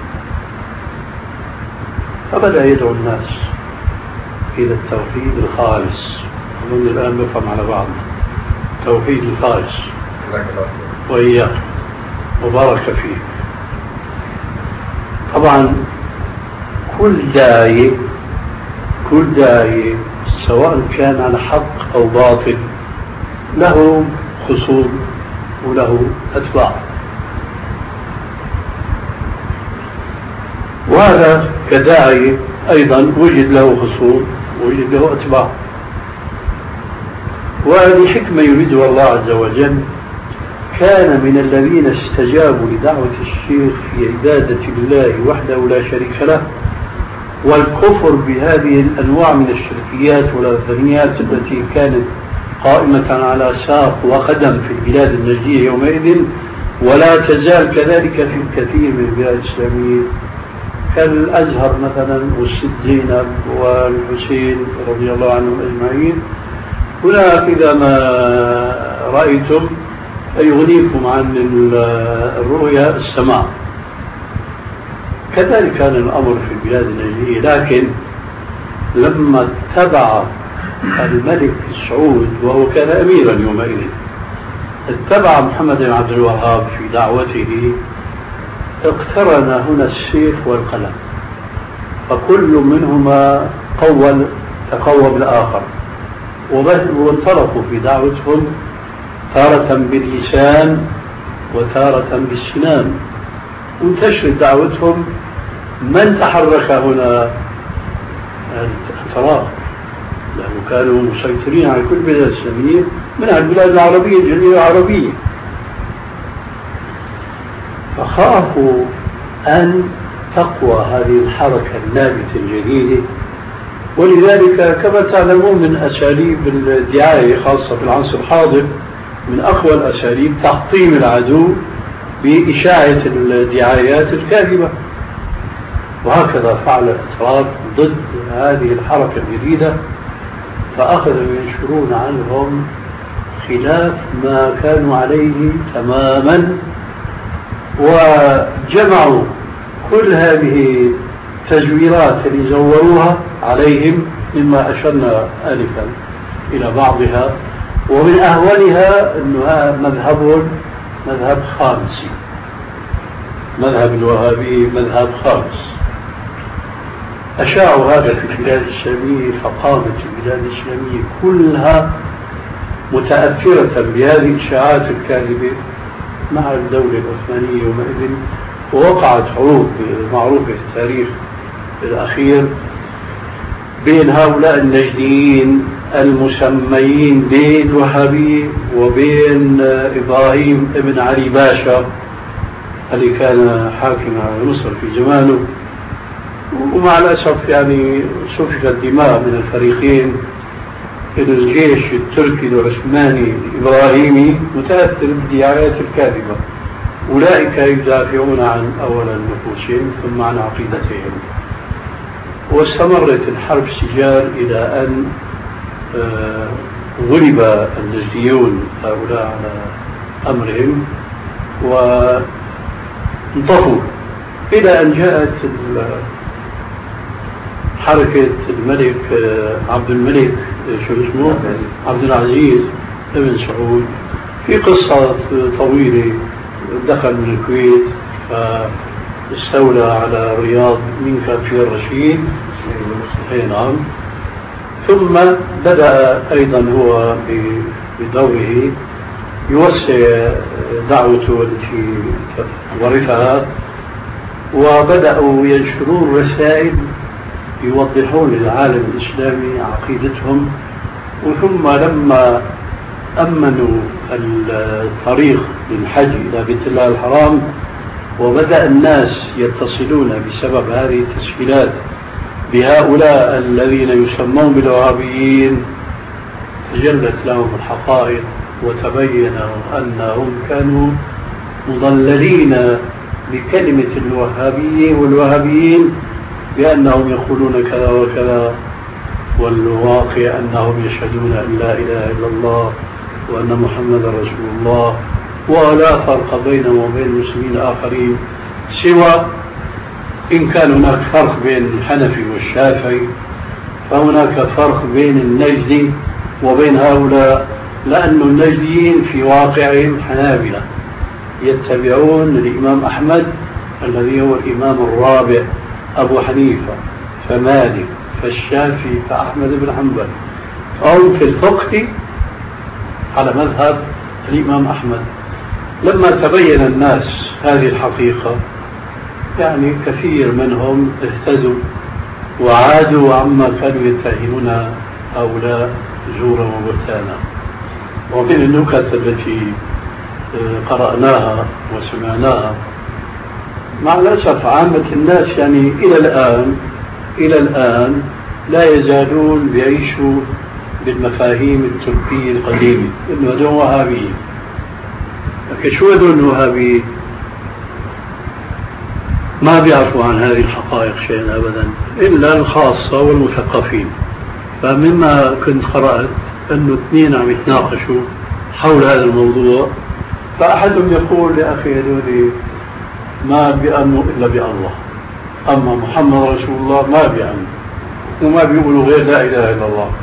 فبدأ يدعو الناس إلى التوحيد الخالص. أظن الآن نفهم على بعض توحيد الخالص وإياه وبارك فيه. طبعا كل داعية كل داعية سواء كان على حق أو باطل له خصوم وله أتباع، وهذا كداعي أيضا وجد له خصوم ووجد له أتباع. وهذه حكمة يريدها الله عز وجل. كان من الذين استجابوا لدعوة الشيخ في عبادة الله وحده لا شريك له والكفر بهذه الأنواع من الشركيات والوثنيات التي كانت قائمة على ساق وقدم في البلاد النجدية يومئذ، ولا تزال كذلك في الكثير من البلاد الإسلامية كالأزهر مثلا والست زينب والحسين رضي الله عنهم أجمعين. هناك إذا ما رأيتم يغنيكم عن الرؤيا السماع. كذلك كان الأمر في البلاد النجدية، لكن لما اتبع الملك سعود وهو كان أميرا يومئذ اتبع محمد بن عبد الوهاب في دعوته، اقترن هنا السيف والقلم، فكل منهما قوى تقوى بالآخر، وانطلقوا في دعوتهم تارة باللسان وتارة بالسنان، وانتشرت دعوتهم. من تحرك هنا التراك، لأنه كانوا مسيطرين على كل بلاد الإسلامية من البلاد العربية الجزيرة العربية، فخافوا أن تقوى هذه الحركة النابتة الجديدة. ولذلك كما تعلمون من أساليب الدعاية خاصة في العصر الحاضر من أقوى الأساليب تحطيم العدو بإشاعة الدعايات الكاذبة، وهكذا فعل الأتراك ضد هذه الحركة الجديدة، فأخذوا ينشرون عنهم خلاف ما كانوا عليه تماما، وجمعوا كل هذه التزويرات اللي زوروها عليهم مما أشرنا آنفا إلى بعضها. ومن أهولها أنه مذهبهم مذهب خامسي، مذهب الوهابي مذهب خامس. أشاعوا هذا في البلاد الإسلامية، فقامت البلاد الإسلامية كلها متأثرة بهذه الإشاعات الكاذبة مع الدولة العثمانية يومئذ، ووقعت حروب معروفة في التاريخ الأخير بين هؤلاء النجديين المسميين بالوهابية وبين إبراهيم ابن علي باشا الذي كان حاكما على مصر في زمانه. ومع الأسف يعني سفكت دماء من الفريقين، إن الجيش التركي العثماني الإبراهيمي متأثر بالدعايات الكاذبة أولئك يدافعون عن أولا نفوسهم ثم عن عقيدتهم. واستمرت الحرب سجال إلى أن غلب النجديون هؤلاء على أمرهم وانطفوا، إلى أن جاءت حركة الملك عبد الملك شو اسمه عبد العزيز ابن سعود في قصة طويلة. دخل من الكويت فاستولى على الرياض من كان فيه الرشيد، اي نعم، ثم بدأ أيضا هو بدوره يوسع دعوته التي ورثها، وبدأوا ينشرون رسائل يوضحون للعالم الإسلامي عقيدتهم. وثم لما أمنوا الطريق للحج إلى بيت الله الحرام وبدأ الناس يتصلون بسبب هذه التسهيلات بهؤلاء الذين يسمون بالوهابيين، تجلت لهم الحقائق وتبين أنهم كانوا مضللين بكلمة الوهابية والوهابيين بأنهم يقولون كذا وكذا، والواقع أنهم يشهدون أن لا إله إلا الله وأن محمد رسول الله، ولا فرق بينهم وبين المسلمين الآخرين سوى إن كان هناك فرق بين الحنفي والشافعي فهناك فرق بين النجدي وبين هؤلاء، لأن النجديين في واقعهم حنابلة يتبعون الإمام أحمد الذي هو الإمام الرابع، أبو حنيفة فمالك فالشافعي فأحمد بن حنبل، فهم في الفقه على مذهب الإمام أحمد. لما تبين الناس هذه الحقيقة يعني كثير منهم اهتدوا وعادوا عما كانوا يتهمون هؤلاء زورا وبهتانا. ومن النكت التي قرأناها وسمعناها مع الأسف عامة الناس يعني إلى الآن إلى الآن لا يزالون بيعيشوا بالمفاهيم التركية القديمة إنه هذول وهابيين. لكن شو هذول الوهابيين؟ ما بيعرفوا عن هذه الحقائق شيئا أبدا إلا الخاصة والمثقفين. فمما كنت قرأت أنه اثنين عم يتناقشوا حول هذا الموضوع، فأحدهم يقول لأخي هذول ما بيأمنوا إلا بالله، أما محمد رسول الله ما بيأمنوا وما بيقولوا غير لا إله إلا الله.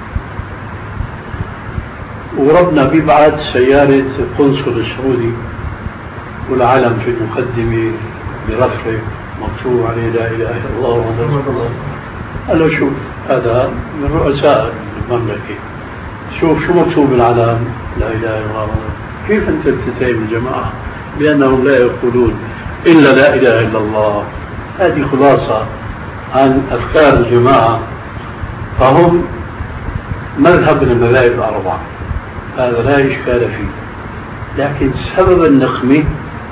وربنا بيبعث سيارة قنصل السعودي والعلم في المقدمة برفرة مكتوب عليه لا إله إلا الله محمد رسول الله. قال له شوف هذا من رؤساء المملكة، شوف شو مكتوب بالعلم لا إله إلا الله. كيف أنت تتهم الجماعة بأنهم لا يقولون إلا لا إله إلا الله؟ هذه خلاصة عن أفكار الجماعة. فهم مذهب من المذاهب الأربعة، هذا لا إشكال فيه، لكن سبب النقمة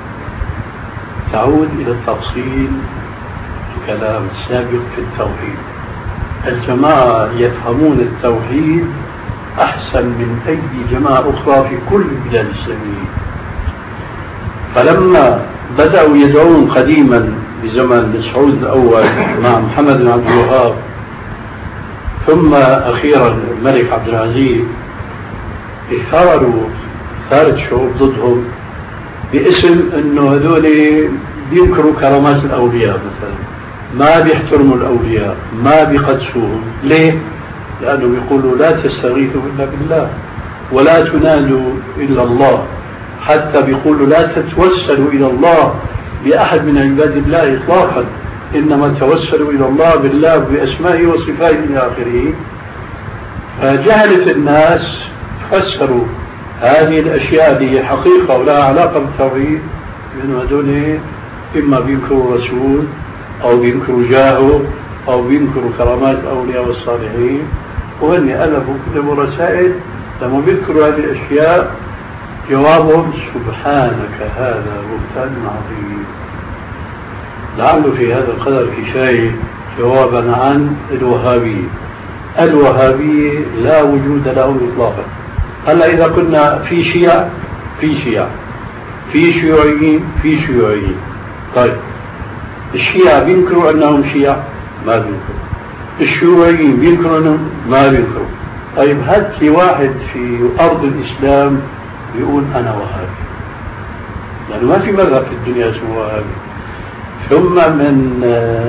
تعود إلى التفصيل الكلام السابق في التوحيد. الجماعة يفهمون التوحيد أحسن من أي جماعة أخرى في كل البلاد الإسلامية. فلما بدأوا يدعون قديما بزمن مسعود الأول مع محمد بن عبد الوهاب ثم أخيرا الملك عبد العزيز، اثاروا ثارت شعوب ضدهم باسم أنه هذول بينكروا كرامات الأولياء مثلا، ما بيحترموا الأولياء، ما بيقدسوهم. ليه؟ لأنه بيقولوا لا تستغيثوا إلا بالله ولا تنالوا إلا الله، حتى بيقولوا لا تتوسلوا إلى الله بأحد من عباد الله إطلاقا، إنما توسلوا إلى الله بالله بأسمائه وصفاته إلى آخره. فجهلت الناس فسروا هذه الأشياء اللي حقيقة ولها علاقة بالتوحيد لأنه هذول إما بينكروا رسول أو بينكروا جاهه أو بينكروا كرامات الأولياء والصالحين، وهن ألفوا كتبوا رسائل لما بيذكروا هذه الأشياء جوابهم سبحانك هذا بهتان عظيم. لعله في هذا القدر كفاية جوابا عن الوهابية. الوهابية لا وجود لهم إطلاقا. هلا إذا كنا في شيعة في شيعة في شيوعيين في شيوعيين. طيب الشيعة بينكروا أنهم شيعة؟ ما بينكروا. الشيوعيين بينكروا أنهم؟ ما بينكروا. طيب هات لي واحد في أرض الإسلام يقول أنا وهابي، لأنه ما في مذهب في الدنيا اسمه وهابي. ثم من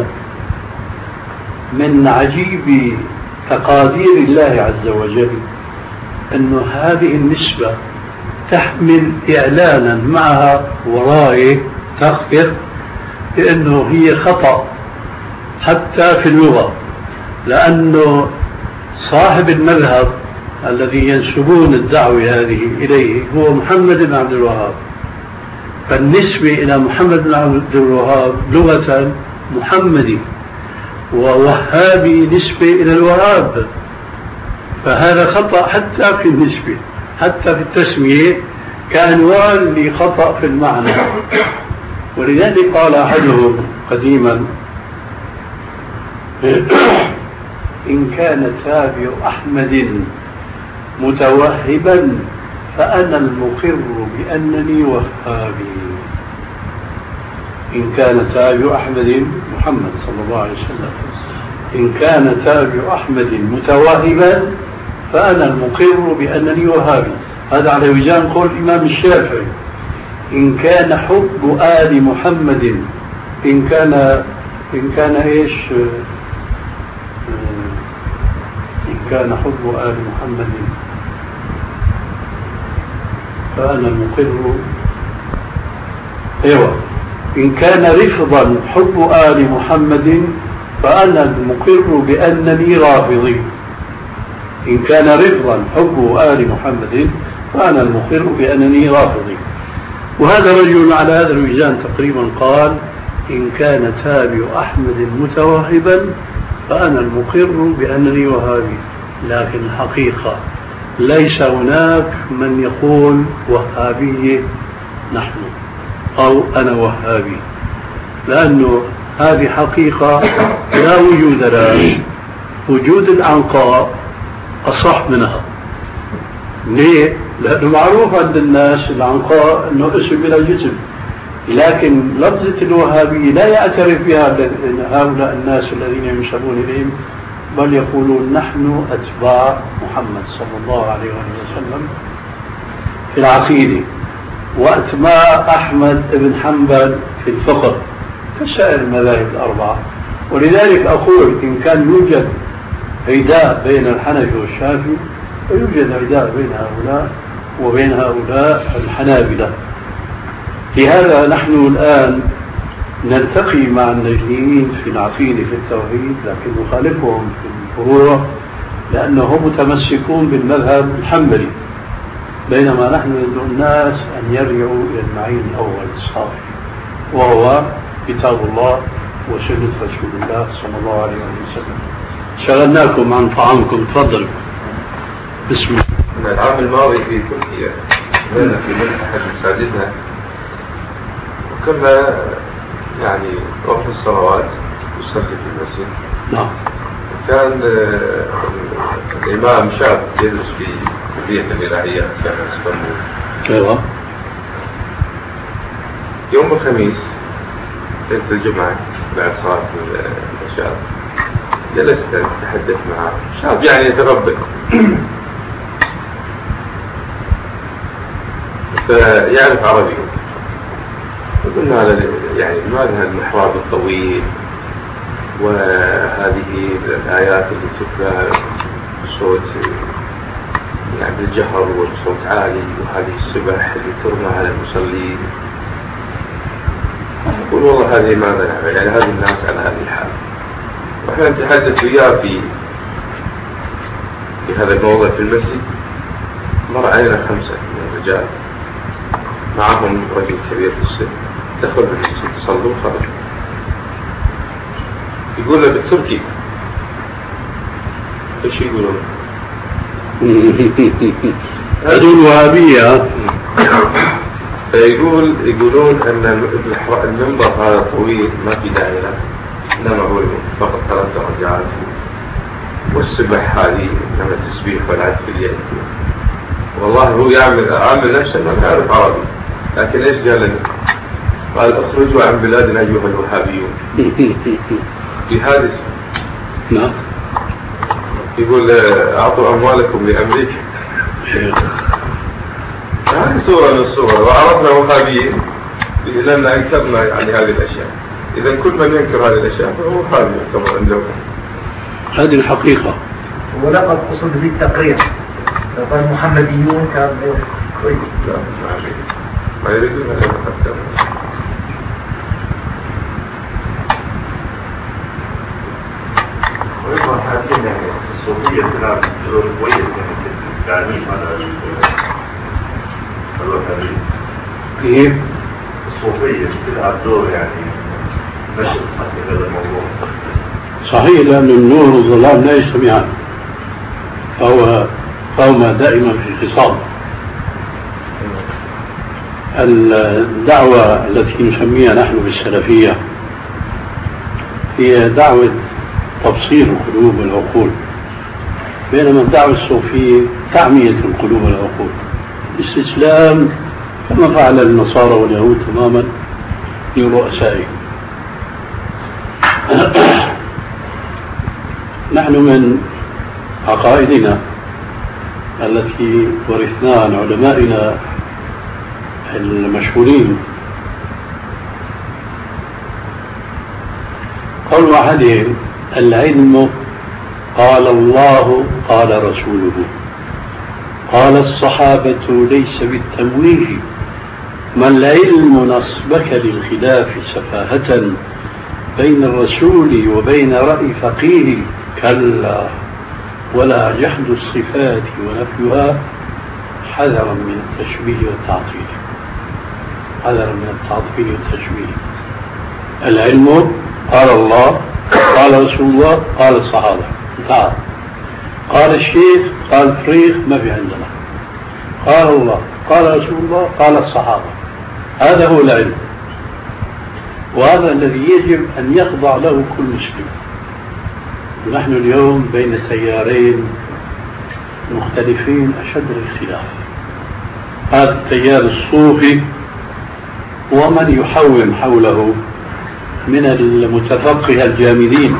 من عجيب تقادير الله عز وجل أنه هذه النسبة تحمل إعلانا معها ورائه تخفر بأنه هي خطأ حتى في اللغة، لأنه صاحب المذهب الذي ينسبون الدعوة هذه إليه هو محمد بن عبد الوهاب، فالنسبة إلى محمد بن عبد الوهاب لغة محمدي، ووهابي نسبة إلى الوهاب، فهذا خطأ حتى في النسبة، حتى في التسمية كعنوان لخطأ في المعنى. ولذلك قال أحدهم قديما إن كان تابع أحمد متوهبا فأنا المقر بأنني وهابي. إن كان تابع أحمد محمد صلى الله عليه وسلم إن كان تابع أحمد متوهبا فأنا المقر بأنني وهابي. هذا على وجان قول الإمام الشافعي. إن كان حب آل محمد إن كان إن كان إيش إن كان حب آل محمد فأنا المقر أيوة إن كان رفضا حب آل محمد فأنا المقر بأنني رافضي. إن كان رفضا حب آل محمد فأنا المقر بأنني رافضي. وهذا رجل على هذا الوجدان تقريبا قال إن كان تابع أحمد متوهبا فأنا المقر بأنني وهابي. لكن الحقيقة ليس هناك من يقول وهابية نحن أو أنا وهابي، لأنه هذه حقيقة لا وجود لها. وجود العنقاء أصح منها. ليه؟ لأنه معروف عند الناس العنقاء أنه اسم بلا جسم، لكن لفظة الوهابية لا يعترف بها هؤلاء الناس الذين ينسبون إليهم، بل يقولون نحن أتباع محمد صلى الله عليه وسلم في العقيدة، وأتباع أحمد بن حنبل في الفقه كسائر المذاهب الأربعة. ولذلك أقول إن كان يوجد عداء بين الحنفي والشافعي فيوجد عداء بين هؤلاء وبين هؤلاء الحنابلة. لهذا نحن الآن نلتقي مع النجديين في العقيدة في التوحيد، لكن نخالفهم في الفروع لأنهم متمسكون بالمذهب الحنبلي، بينما نحن ندعو الناس أن يرجعوا إلى المعين الأول الصافي وهو كتاب الله وسنة رسول الله صلى الله عليه وسلم. شغلناكم عن طعامكم، تفضلوا. بسم الله. العام الماضي في تركيا كنا في منحة مساجدنا، وكنا يعني وقت الصلوات يصلي في المسجد. نعم. كان الإمام شاب يدرس في كلية الإلهيات كان اسمه. أيوة. يوم الخميس ليلة الجمعة بعد صلاة العشاء جلست أتحدث معه، شاب يعني يتربى، فيعرف عربي. فقلنا هذا يعني ما لها المحراب الطويل وهذه الآيات اللي تتلى بصوت يعني بالجهر والصوت عالي، وهذه السبح اللي ترمى على المصلين. يقول والله هذه ماذا نعمل، يعني هذه الناس على هذه الحال. وإحنا نتحدث وياه في في هذا الموضوع في المسجد. مر علينا خمسة من الرجال معهم رجل كبير في السن، دخلوا في المسجد صلوا خرجوا. يقول له بالتركي ايش يقولون؟ هذول وهابية. فيقول يقولون ان المنبر هذا طويل ما في داعي له، انما هو فقط ثلاث درجات، والسبح هذه انما تسبيح والعد في اليد. والله هو يعمل عامل نفسه ما يعرف عربي، لكن إيش قال لنا؟ قال اخرجوا عن بلادنا أيها الوهابيون. جهاد اسمه. نعم. يقول أعطوا أموالكم لأمريكا. هذه صورة من الصور، وعرفنا وهابيين لأن أنكرنا يعني هذه الأشياء. إذا كل من ينكر هذه الأشياء فهو وهابي كما عندهم. هذه الحقيقة. ولقد قصد في التقرير لو قال محمديون كان كويس. لا ما يريدون أن يتقدم. ويظهر حاليا يعني الصوفية تلعب دور كويس يعني في التعليم على الوهابيين. كيف؟ الصوفية تلعب دور يعني نشر هذا الموضوع. صحيح، لأن النور والظلام لا يجتمعان، فهو فهما دائما في خصام. الدعوة التي نسميها نحن بالسلفية هي دعوة تبصير القلوب والعقول، بينما الدعوة الصوفية تعمية القلوب والعقول، استسلام كما فعل النصارى واليهود تماما لرؤسائهم. نحن من عقائدنا التي ورثناها عن علمائنا المشهورين قول أحدهم: العلم قال الله قال رسوله، قال الصحابة ليس بالتمويه، ما العلم نصبك للخلاف سفاهة، بين الرسول وبين رأي فقيه، كلا ولا جحد الصفات ونفيها، حذرا من التشبيه والتعطيل. حذرا من التعطيل والتشبيه. العلم قال الله قال رسول الله قال الصحابة، تعال. قال الشيخ قال فريخ ما في عندنا. قال الله قال رسول الله قال الصحابة، هذا هو العلم، وهذا الذي يجب أن يخضع له كل مسلم. ونحن اليوم بين تيارين مختلفين أشد الاختلاف، هذا التيار الصوفي ومن يحوم حوله من المتفقه الجامدين،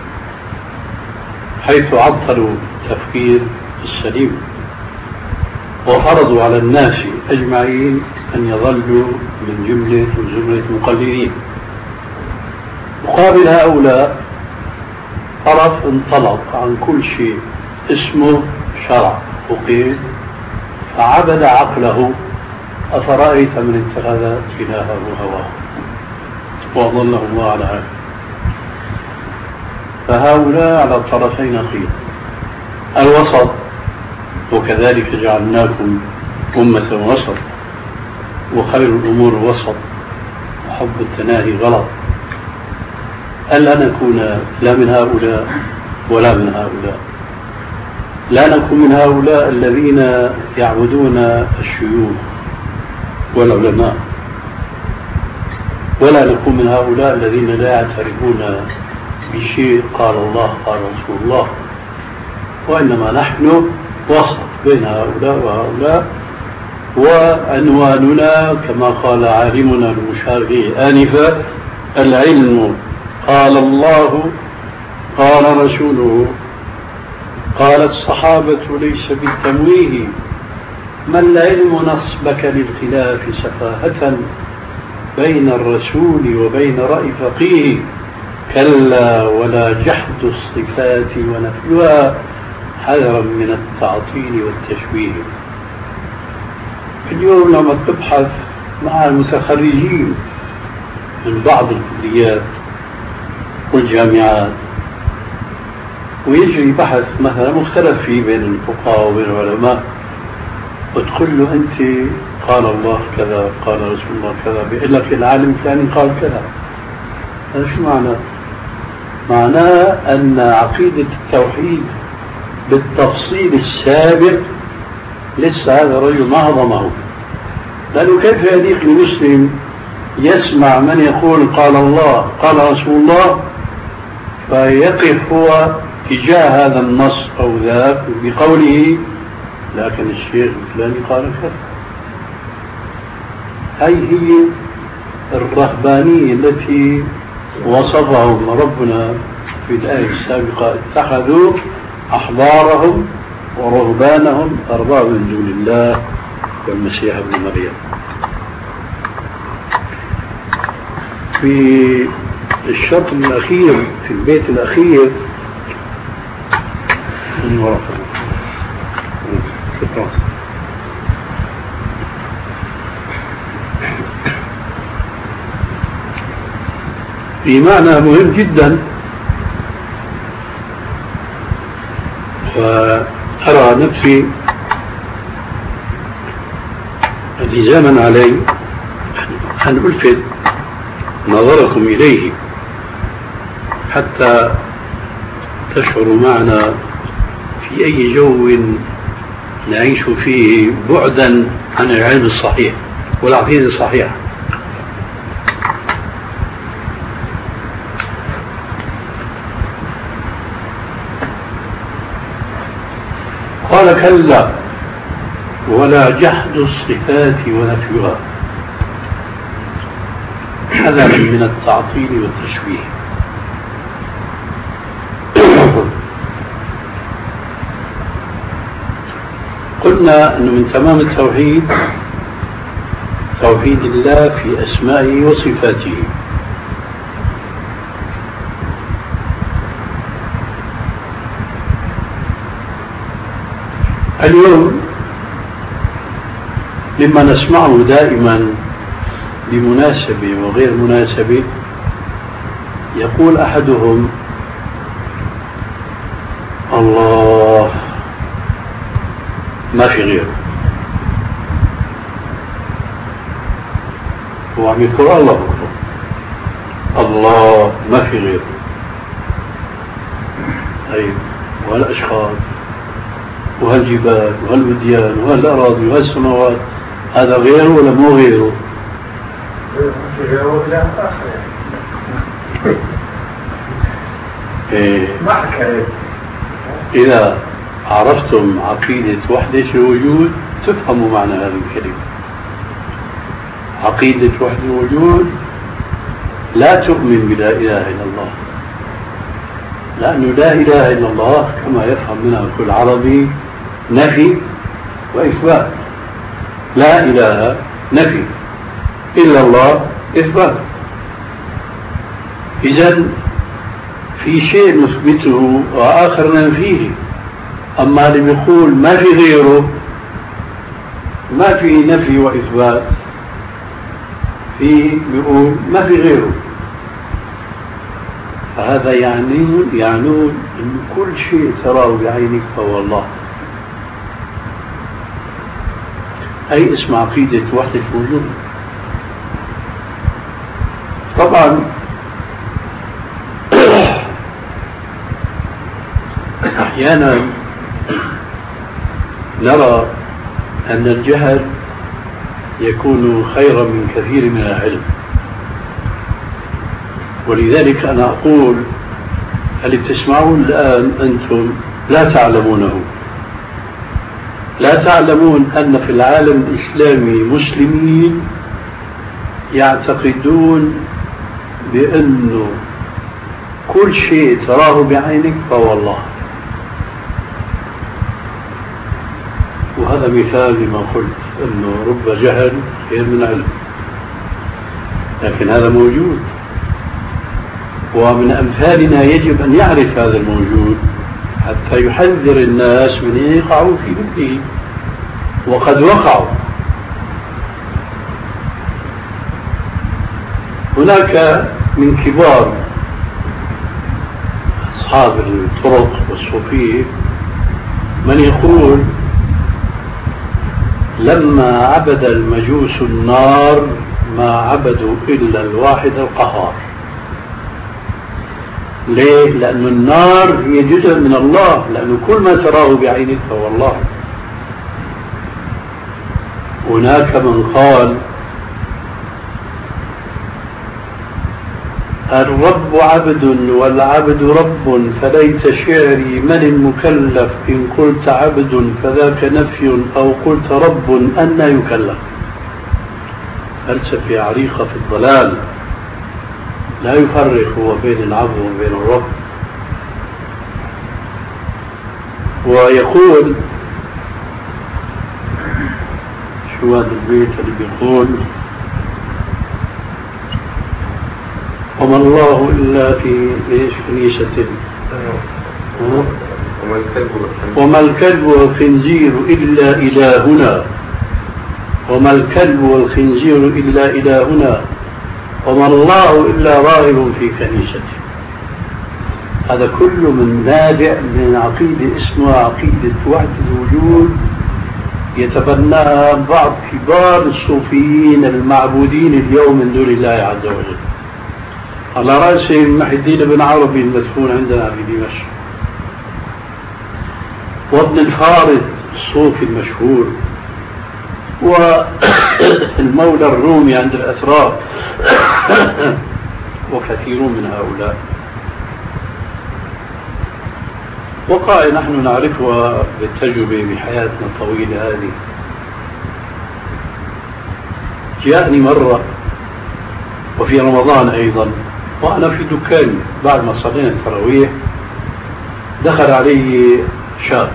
حيث عطلوا التفكير السليم وفرضوا على الناس أجمعين أن يظلوا من جملة وزمرة مقلدين. مقابل هؤلاء طرف انطلق عن كل شيء اسمه شرع وقيد فعبد عقله، أفرأيت من اتخذ إلهه هواه وأضله الله على هذا. فهؤلاء على الطرفين نقيض. الوسط، وكذلك جعلناكم أمة وسط، وخير الأمور وسط، وحب التناهي غلط. ألا نكون لا من هؤلاء ولا من هؤلاء. لا نكون من هؤلاء الذين يعبدون الشيوخ والعلماء، ولا نكون من هؤلاء الذين لا يعترفون بشيء قال الله قال رسول الله، وإنما نحن وسط بين هؤلاء وهؤلاء. وعنواننا كما قال عالمنا المشار به آنفا: العلم قال الله قال رسوله قال الصحابة ليس بالتمويه، ما العلم نصبك للخلاف سفاهة، بين الرسول وبين رأي فقيه، كلا ولا جحد الصفات ونفيها، حذرا من التعطيل والتشبيه. اليوم لما تبحث مع المتخرجين من بعض الكليات والجامعات ويجري بحث مثلا مختلف فيه بين الفقهاء وبين العلماء، وتقول له أنت قال الله كذا قال رسول الله كذا، بيقول لك العالم الثاني قال كذا. هذا شو معناه؟ معناه أن عقيدة التوحيد بالتفصيل السابق لسه هذا الرجل ما هضمه. لأنه كيف يليق المسلم يسمع من يقول قال الله قال رسول الله فيقف هو تجاه هذا النص أو ذاك بقوله لكن الشيخ الفلاني قال كذا. هي هي الرهبانية التي وصفهم ربنا في الآية السابقة: اتخذوا أحبارهم ورهبانهم أربابا من دون الله والمسيح ابن مريم. في الشطر الأخير في البيت الأخير من وراء في معنى مهم جدا، فأرى نفسي لزاما علي أن ألفت نظركم إليه حتى تشعروا معنا في أي جو نعيش فيه بعدا عن العلم الصحيح والعقيدة الصحيحة. قال: كلا ولا جحد الصفات ونفيها حذرا من التعطيل والتشبيه. قلنا أنه من تمام التوحيد توحيد الله في أسمائه وصفاته. اليوم مما نسمعه دائما بمناسبة وغير مناسبة، يقول أحدهم: الله ما في غيره. هو عم يذكر الله بكره، الله ما في غيره. طيب وهالأشخاص وهالجبال وهالوديان وهالأراضي وهالسماوات، هذا غيره ولا مو غيره؟ غيره لا آخر. إيه. ما حكاية. إذا عرفتم عقيدة وحدة الوجود تفهموا معنى هذه الكلمة. عقيدة وحدة الوجود لا تؤمن بلا إله إلا الله، لأنه لا إله إلا الله كما يفهم منها كل عربي نفي وإثبات. لا إله نفي، إلا الله إثبات. إذن في شيء نثبته وآخر ننفيه. أما اللي بيقول ما في غيره ما في نفي وإثبات، في بيقول ما في غيره. فهذا يعني يعنون أن كل شيء تراه بعينك فهو الله. أي اسم عقيدة وحدة الوجود. طبعا أحيانا نرى أن الجهل يكون خيرا من كثير من العلم، ولذلك أنا أقول: اللي بتسمعون الآن أنتم لا تعلمونه، لا تعلمون أن في العالم الإسلامي مسلمين يعتقدون بأنه كل شيء تراه بعينك فهو الله. وهذا مثال لما قلت أنه رب جهل خير من علم، لكن هذا موجود، ومن أمثالنا يجب أن يعرف هذا الموجود حتى يحذر الناس من أن يقعوا في مثله، وقد وقعوا. هناك من كبار أصحاب الطرق والصوفية من يقول: لما عبد المجوس النار ما عبدوا إلا الواحد القهار. ليه؟ لأن النار هي جزء من الله، لأنه كل ما تراه بعينك فهو الله. هناك من قال: الرب عبد والعبد رب، فليت شعري من المكلف إن قلت عبد فذاك نفي، أو قلت رب أن يكلف. فلسفة عريقة في الضلال، لا يفرق هو بين العبد وبين الرب. ويقول شو هذا البيت اللي بيقول وما الله إلا في إيش كنيسة وما الكلب والخنزير إلا إلهنا وما الكلب والخنزير إلا إلهنا وما الله إلا راهب في كنيسته. هذا كله من نابع من عقيدة اسمها عقيدة وحدة الوجود يتبناها بعض كبار الصوفيين المعبودين اليوم من دون الله عز وجل، على رأسهم محي الدين بن عربي المدفون عندنا في دمشق، وابن الفارض الصوفي المشهور، والمولى الرومي عند الأتراك وكثيرون من هؤلاء. وقائع نحن نعرفها بالتجربة بحياتنا الطويلة هذه. جاءني مرة وفي رمضان أيضا وأنا في دكاني بعد ما صلينا التراويح، دخل علي شاب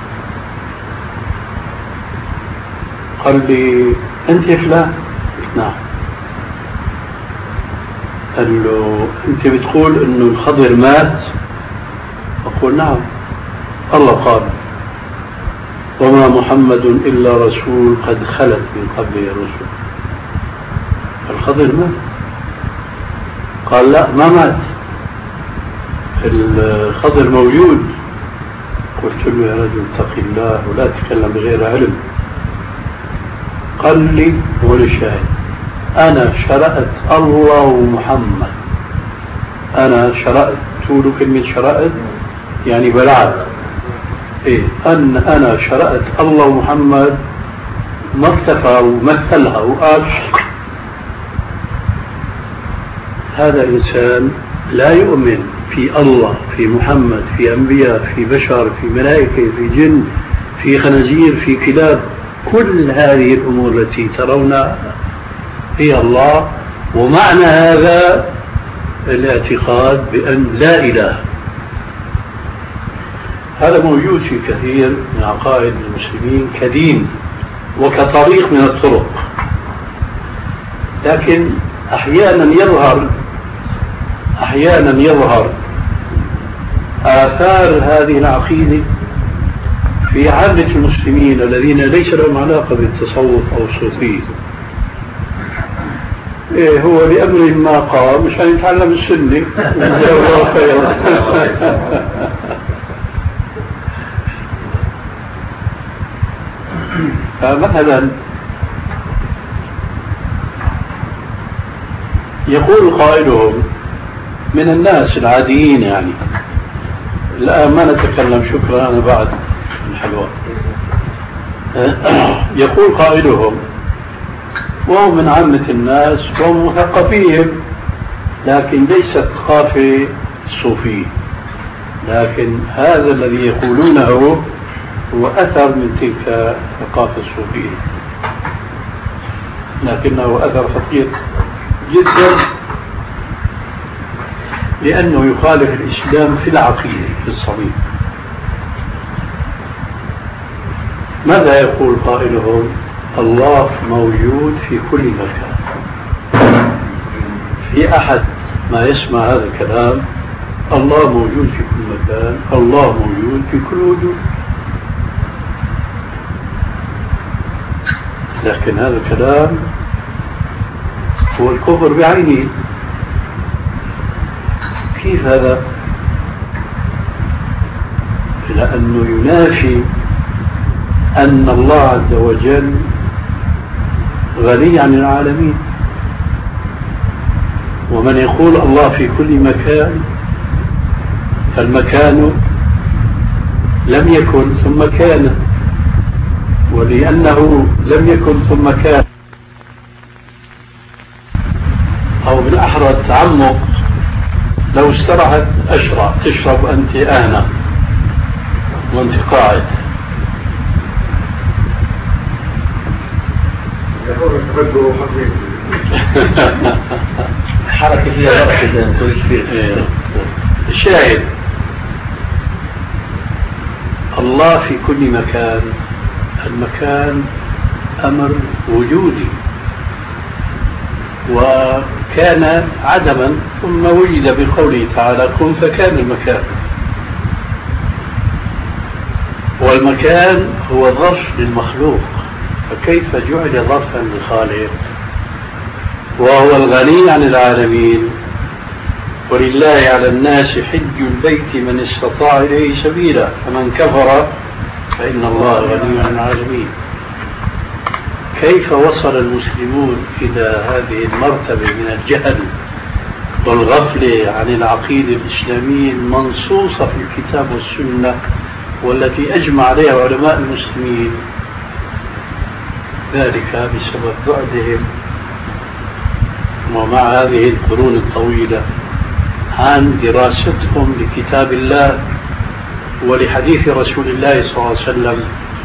قال لي أنت فلان؟ قلت نعم. قال له أنت بتقول إنه الخضر مات؟ أقول نعم. الله قال وما محمد إلا رسول قد خلت من قبله الرسل. الخضر مات؟ قال لا ما مات، الخضر موجود. قلت له يا رجل اتق الله ولا تتكلم بغير علم. قال لي هو الشاهد أنا شرأت الله ومحمد، أنا شرأت، تقولوا كلمة شرأت يعني بلعت، إيه أن أنا شرأت الله ومحمد، ما اكتفى ومثلها وقال هذا إنسان لا يؤمن في الله، في محمد، في أنبياء، في بشر، في ملائكة، في جن، في خنازير، في كلاب، كل هذه الأمور التي ترونها هي الله. ومعنى هذا الاعتقاد بأن لا إله. هذا موجود في كثير من عقائد المسلمين كدين وكطريق من الطرق، لكن أحيانا يظهر أحيانا يظهر آثار هذه العقيدة في عامة المسلمين الذين ليس لهم علاقة بالتصوف أو الصوفية. إيه هو لأمر ما قام مشان يتعلم السنة الله خيرا. فمثلا يقول قائلهم من الناس العاديين، يعني الآن ما نتكلم شكرا أنا بعد الحلوة، يقول قائلهم وهو من عامة الناس وهم مثقفين، لكن ليست ثقافة صوفية، لكن هذا الذي يقولونه هو أثر من تلك الثقافة الصوفية، لكنه أثر خطير جدا لأنه يخالف الإسلام في العقيدة في الصميم. ماذا يقول قائلهم؟ الله موجود في كل مكان. في أحد ما يسمع هذا الكلام الله موجود في كل مكان، الله موجود في كل وجود، لكن هذا الكلام هو الكفر بعينه. كيف هذا؟ لأنه ينافي أن الله عز وجل غني عن العالمين، ومن يقول الله في كل مكان فالمكان لم يكن ثم كان، ولأنه لم يكن ثم كان، أو بالأحرى التعمق لو استرعت أشرع تشرب أنت آنة وأنت قاعد. يقول التبدل حقيقي حركة فيها بركة زي ما تقول فيه. الشاهد الله في كل مكان، المكان أمر وجودي، وكان عدما ثم وجد بقوله تعالى كن فكان المكان، والمكان هو ظرف للمخلوق، فكيف جعل ظرفا للخالق وهو الغني عن العالمين؟ ولله على الناس حج البيت من استطاع إليه سبيلا فمن كفر فإن الله غني عن العالمين. كيف وصل المسلمون إلى هذه المرتبة من الجهل والغفلة عن العقيدة الإسلامية المنصوصة في الكتاب والسنة والتي أجمع عليها علماء المسلمين؟ ذلك بسبب بعدهم ومع هذه القرون الطويلة عن دراستهم لكتاب الله ولحديث رسول الله صلى الله عليه وسلم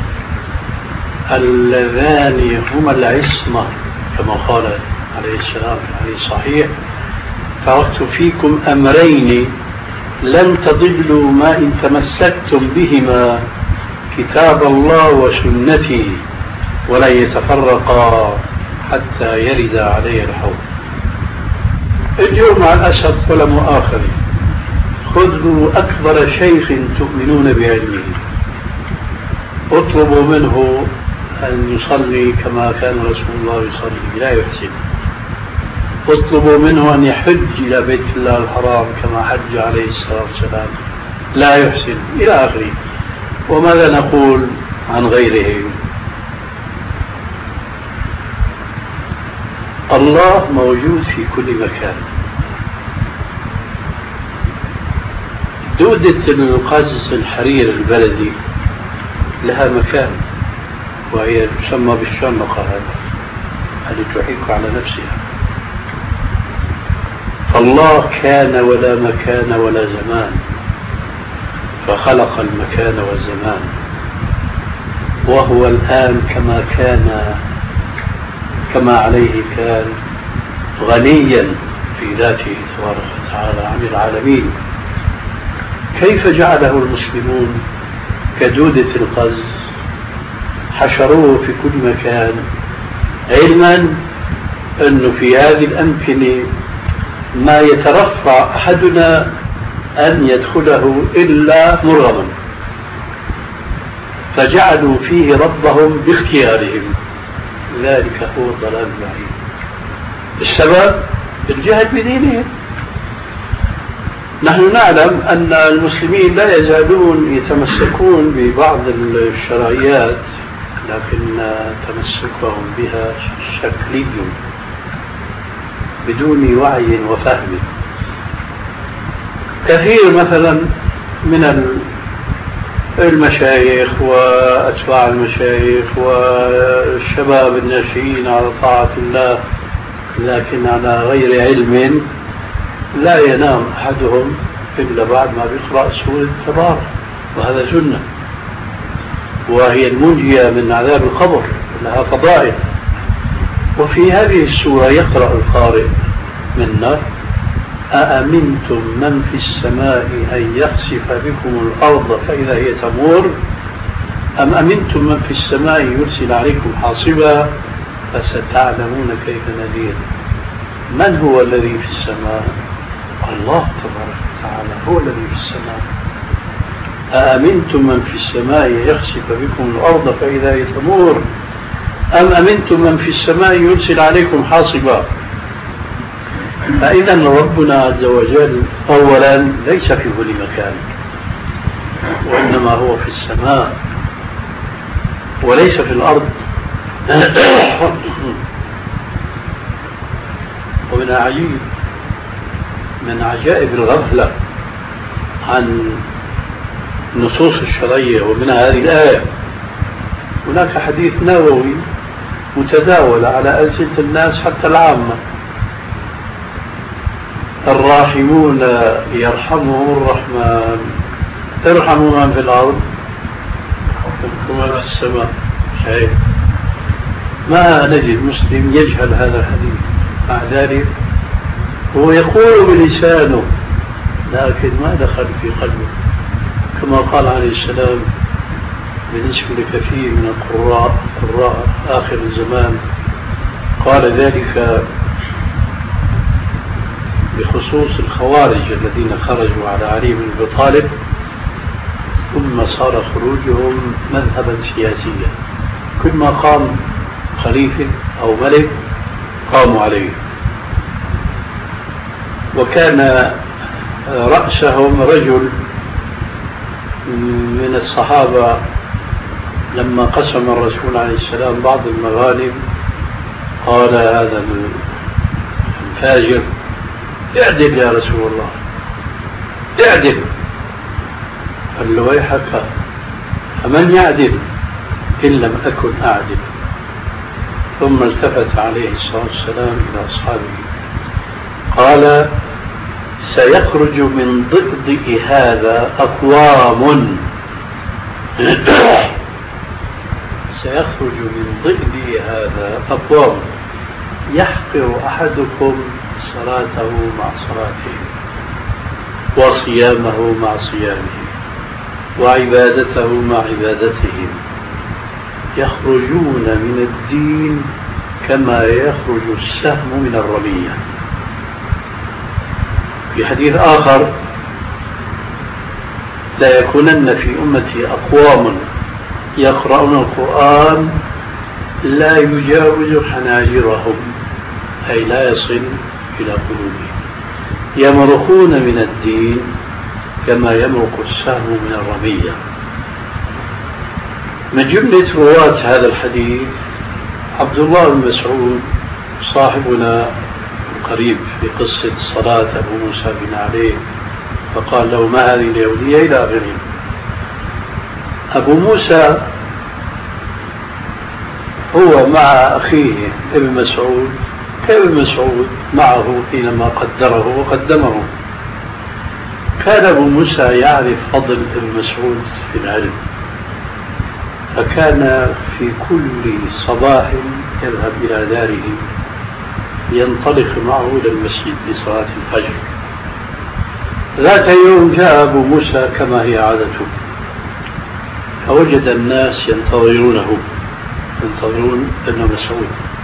اللذان هما العصمة كما قال عليه السلام في الحديث الصحيح تركت فيكم أمرين لن تضلوا ما إن تمسكتم بهما كتاب الله وسنتي ولن يتفرقا حتى يرد عليه الحوض. اليوم مع الأسف ولا مؤاخذة خذوا أكبر شيخ تؤمنون بعلمه اطلبوا منه أن يصلي كما كان رسول الله يصلي لا يحسن، اطلبوا منه أن يحج إلى بيت الله الحرام كما حج عليه الصلاة والسلام لا يحسن إلى آخره. وماذا نقول عن غيره؟ الله موجود في كل مكان. دودة القز الحرير البلدي لها مكان وهي تسمى بالشنقة، هذا التي تحيك على نفسها. فالله كان ولا مكان ولا زمان فخلق المكان والزمان، وهو الآن كما كان كما عليه كان غنيا في ذاته تبارك وتعالى عن العالمين. كيف جعله المسلمون كدودة القز حشروه في كل مكان علما أنه في هذه الأمكنة ما يترفع أحدنا أن يدخله إلا مرغما، فجعلوا فيه ربهم باختيارهم. ذلك هو الضلال البعيد. السبب الجهل بدينهم. نحن نعلم أن المسلمين لا يزالون يتمسكون ببعض الشرعيات لكن تمسكهم بها شكلي بدون وعي وفهم. كثير مثلا من المشايخ وأتباع المشايخ والشباب الناشئين على طاعة الله لكن على غير علم لا ينام أحدهم إلا بعد ما بيقرأ سورة التبارك، وهذا سنة وهي المنجية من عذاب القبر، لها فضائل. وفي هذه السورة يقرأ القارئ منا أأمنتم من في السماء أن يخسف بكم الأرض فإذا هي تمور أم أمنتم من في السماء يرسل عليكم حاصبا فستعلمون كيف نذير. من هو الذي في السماء؟ الله تبارك وتعالى هو الذي في السماء. أأمنتم من في السماء يخسف بكم الأرض فإذا هي تمور أم أمنتم من في السماء يرسل عليكم حاصبا. فإذا ربنا عز وجل أولا ليس في كل مكان وإنما هو في السماء وليس في الأرض. ومن عجيب من عجائب الغفلة عن النصوص الشرعية ومنها هذه الآية، هناك حديث نووي متداول على ألسنة الناس حتى العامة: الراحمون يرحمهم الرحمن ارحموا من في الأرض يرحمكم في السماء. شايف؟ ما نجد مسلم يجهل هذا الحديث. مع ذلك هو يقول بلسانه لكن ما دخل في قلبه، كما قال عليه السلام بالنسبة لكثير من القراء قراء آخر الزمان، قال ذلك بخصوص الخوارج الذين خرجوا على علي بن أبي طالب ثم صار خروجهم مذهبا سياسيا، كل ما قام خليفة أو ملك قاموا عليه. وكان رأسهم رجل من الصحابة لما قسم الرسول عليه السلام بعض المغانم قال هذا الفاجر اعدل يا رسول الله اعدل، قال له ويحك فمن يعدل إن لم أكن أعدل. ثم التفت عليه الصلاة والسلام إلى أصحابه قال سيخرج من ضئضئ هذا أقوام سيخرج من ضئضئ هذا أقوام يحقر أحدكم صلاته مع صلاته وصيامه مع صيامه وعبادته مع عبادتهم، يخرجون من الدين كما يخرج السهم من الرمية. في حديث آخر لا يكونن في أمتي أقوام يقرؤون القرآن لا يجاوز حناجرهم أي لا يصل إلى قلوبهم، يمرقون من الدين كما يمرق السهم من الرمية. من جملة رواة هذا الحديث عبد الله بن مسعود صاحبنا القريب في قصة صلاة أبو موسى بن علي، فقال له ما هذه اليهودية إلى آخره. أبو موسى هو مع أخيه ابن مسعود كابن مسعود معه حينما قدره وقدمه. كان أبو موسى يعرف فضل ابن مسعود في العلم، فكان في كل صباح يذهب إلى داره ينطلق معه إلى المسجد لصلاة الفجر. ذات يوم جاء أبو موسى كما هي عادته فوجد الناس ينتظرونه ينتظرون ابن مسعود،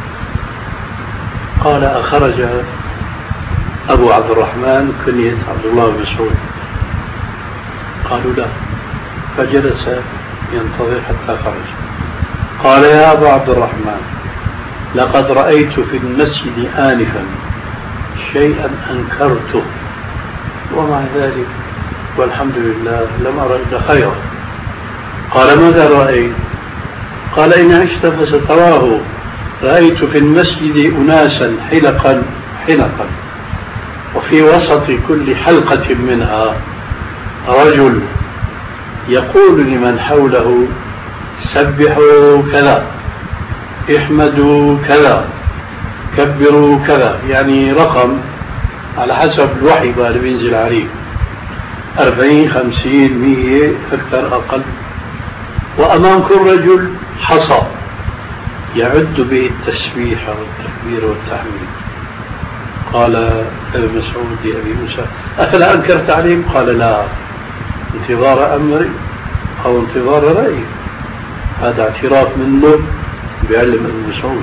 قال أخرج أبو عبد الرحمن كنية عبد الله بن مسعود؟ قالوا لا، فجلس ينتظر حتى خرج. قال يا أبا عبد الرحمن لقد رأيت في المسجد آنفا شيئا أنكرته ومع ذلك والحمد لله لم أرى إلا خيرا. قال ماذا رأيت؟ قال إن عشت فستراه، رأيت في المسجد أناسا حلقا حلقا وفي وسط كل حلقة منها رجل يقول لمن حوله سبحوا كذا احمدوا كذا كبروا كذا، يعني رقم على حسب الوحي بقى اللي بينزل عليه، أربعين خمسين مية أكثر أقل. وأمام كل رجل حصى يعد به التسبيح والتكبير والتحميد. قال ابن مسعود لأبي موسى أفلا أنكرت عليهم؟ قال لا، انتظار أمري أو انتظار رأيي. هذا اعتراف منه بعلم ابن مسعود.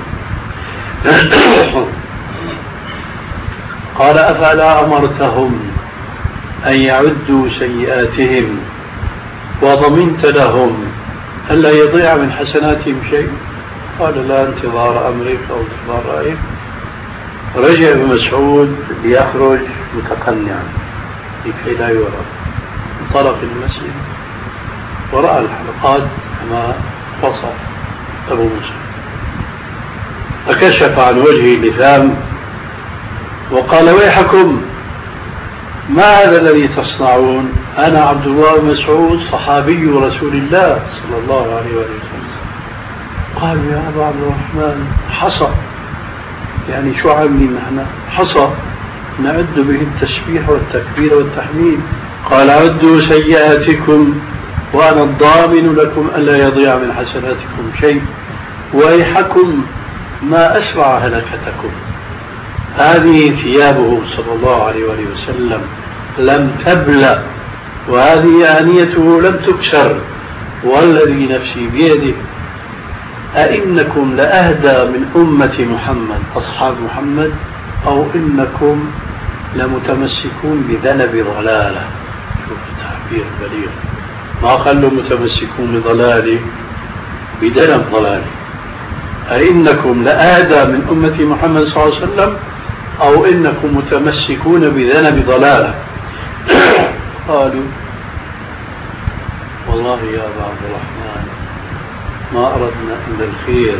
قال أفلا أمرتهم أن يعدوا سيئاتهم وضمنت لهم ألا يضيع من حسناتهم شيء؟ قال لا، انتظار أمرك أو انتظار رأيك. رجع ابن مسعود ليخرج متقنعا لكي لا يرى، انطلق المسجد ورأى الحلقات كما وصف أبو موسى، فكشف عن وجهه اللثام وقال ويحكم ما هذا الذي تصنعون؟ أنا عبد الله بن مسعود صحابي رسول الله صلى الله عليه وسلم. قالوا يا أبا عبد الرحمن حصى، يعني شو عاملين نحن؟ حصى نعد به التسبيح والتكبير والتحميد. قال عدوا سيئاتكم وأنا الضامن لكم ألا يضيع من حسناتكم شيء، ويحكم ما أسرع هلكتكم. هذه ثيابه صلى الله عليه وآله وسلم لم تبلى، وهذه آنيته لم تكسر، والذي نفسي بيده أئنكم لأهدى من أمة محمد أصحاب محمد أو إنكم لمتمسكون بذنب ضلالة. شوف التعبير بليغ، ما قالوا متمسكون بضلالة، بدنب ضلالة. أئنكم لأهدى من أمة محمد صلى الله عليه وسلم أو إنكم متمسكون بذنب ضلالة. قالوا والله يا أبا عبد الرحمن ما أردنا إلا الخير.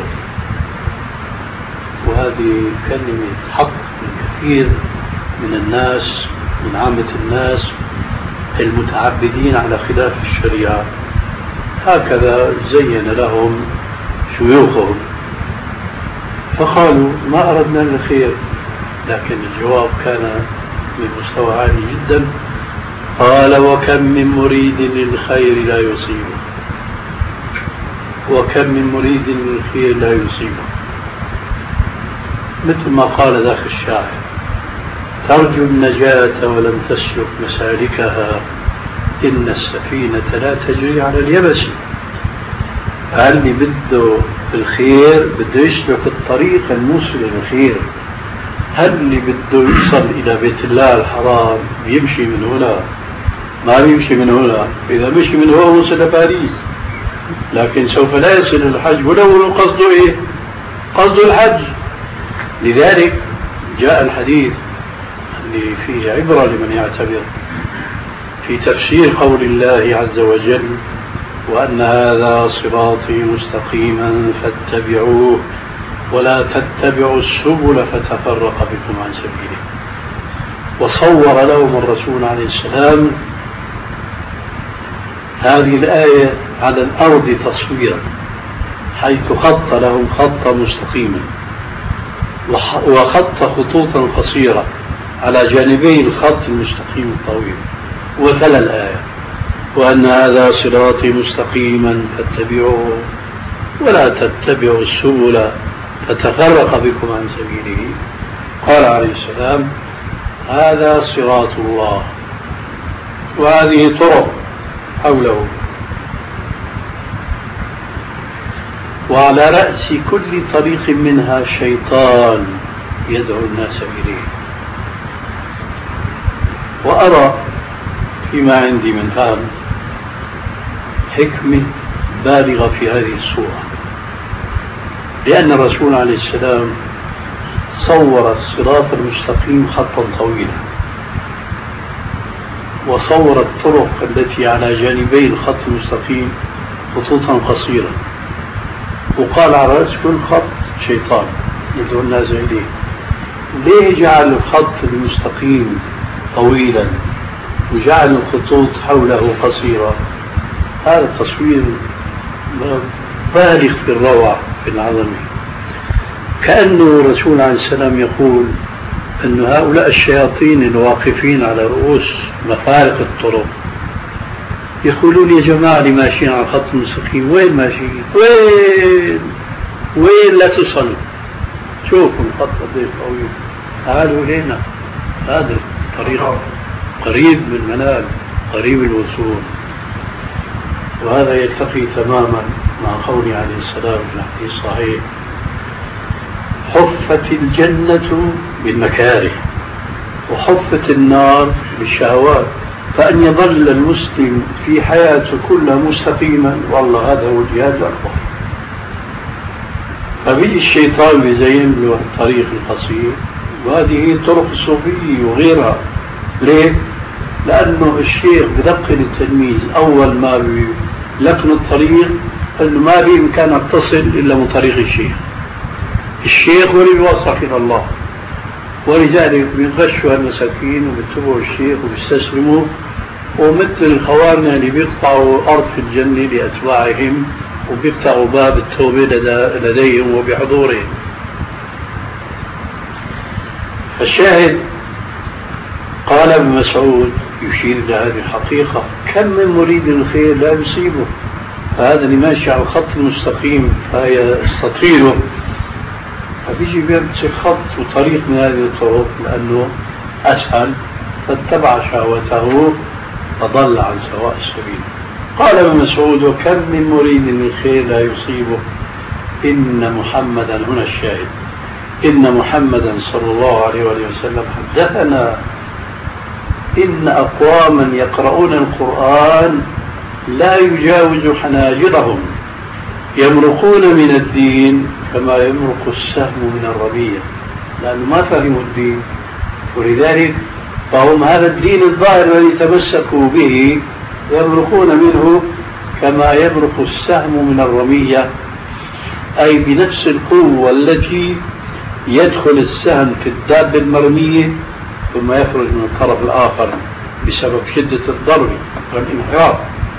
وهذه كلمة حق من كثير من الناس، من عامة الناس المتعبدين على خلاف الشريعة، هكذا زين لهم شيوخهم، فقالوا ما أردنا إلا الخير. لكن الجواب كان من مستوى عالي جدا. قال وكم من مريد للخير لا يصيبه، وكم من مريد للخير لا يصيبه، مثل ما قال ذاك الشاعر ترجو النجاة ولم تسلك مسالكها إن السفينة لا تجري على اليبس. اللي بده الخير بده يسلك الطريق الموصل للخير. هل اللي بده يوصل إلى بيت الله الحرام يمشي من هنا؟ ما بيمشي من هنا. إذا مشي من هنا وصل لباريس، لكن سوف لا يصل الحج ولو قصده إيه؟ قصده الحج. لذلك جاء الحديث اللي فيه عبرة لمن يعتبر في تفسير قول الله عز وجل وأن هذا صراطي مستقيما فاتبعوه ولا تتبعوا السبل فتفرق بكم عن سبيله. وصور لهم الرسول عليه السلام هذه الآية على الأرض تصويرا، حيث خط لهم خطا مستقيما وخط خطوطا قصيرة على جانبي الخط المستقيم الطويل، وتلا الآية وأن هذا صراطي مستقيما فاتبعوه ولا تتبعوا السبل فتفرق بكم عن سبيله. قال عليه السلام هذا صراط الله، وهذه طرق حوله، وعلى رأس كل طريق منها شيطان يدعو الناس إليه. وأرى فيما عندي من فهم حكمة بالغة في هذه الصورة، لأن الرسول عليه السلام صور الصراط المستقيم خطا طويلا، وصور الطرق التي على جانبي الخط المستقيم خطوطا قصيرة، وقال على رأس كل خط شيطان يدعو الناس إليه. ليه جعل الخط المستقيم طويلا وجعل الخطوط حوله قصيرة؟ هذا التصوير بالغ في الروعة في العظمة. كأنه الرسول عليه السلام يقول أن هؤلاء الشياطين الواقفين على رؤوس مفارق الطرق يقولون يا جماعة اللي ماشيين على الخط المستقيم وين ماشيين؟ وين؟ وين لا تصلوا؟ شوفوا الخط قديش طويل، تعالوا إلينا. هذا الطريق قريب من المنال، قريب الوصول. وهذا يلتقي تماما مع قوله عليه السلام في الحديث الصحيح حفت الجنة بالمكاره وحفت النار بالشهوات، فأن يظل المسلم في حياته كلها مستقيما والله هذا هو الجهاد الأكبر. فبيجي الشيطان بيزين له الطريق القصير، وهذه هي طرق الصوفية وغيرها. ليه؟ لأنه الشيخ بدقن التلميذ أول ما بيلقن الطريق أنه ما بإمكانك تصل إلا من طريق الشيخ. الشيخ هو اللي بيوصلك إلى الله، ولذلك بيغشوا المساكين وبيتبعوا الشيخ وبيستسلموا، ومثل الخوارنا اللي بيقطعوا أرض في الجنة لأتباعهم وبيقطعوا باب التوبة لديهم وبحضورهم. فالشاهد قال ابن مسعود يشير إلى هذه الحقيقة كم من مريد الخير لا يصيبه. فهذا اللي ماشي على الخط المستقيم فيستطيله فبيجي بيمسك خط وطريق من هذه الطرق لأنه أسهل، فاتبع شهوته فضل عن سواء السبيل. قال ابن مسعود: وكم من مريد من خير لا يصيبه، إن محمدا، هنا الشاهد، إن محمدا صلى الله عليه وسلم حدثنا إن أقواما يقرؤون القرآن لا يجاوز حناجرهم يمرقون من الدين كما يمرق السهم من الرمية، لأنه ما فهموا الدين، ولذلك فهم هذا الدين الظاهر الذي تمسكوا به يمرقون منه كما يمرق السهم من الرمية، أي بنفس القوة التي يدخل السهم في الدابة المرمية ثم يخرج من الطرف الآخر بسبب شدة الضرب والانحراف.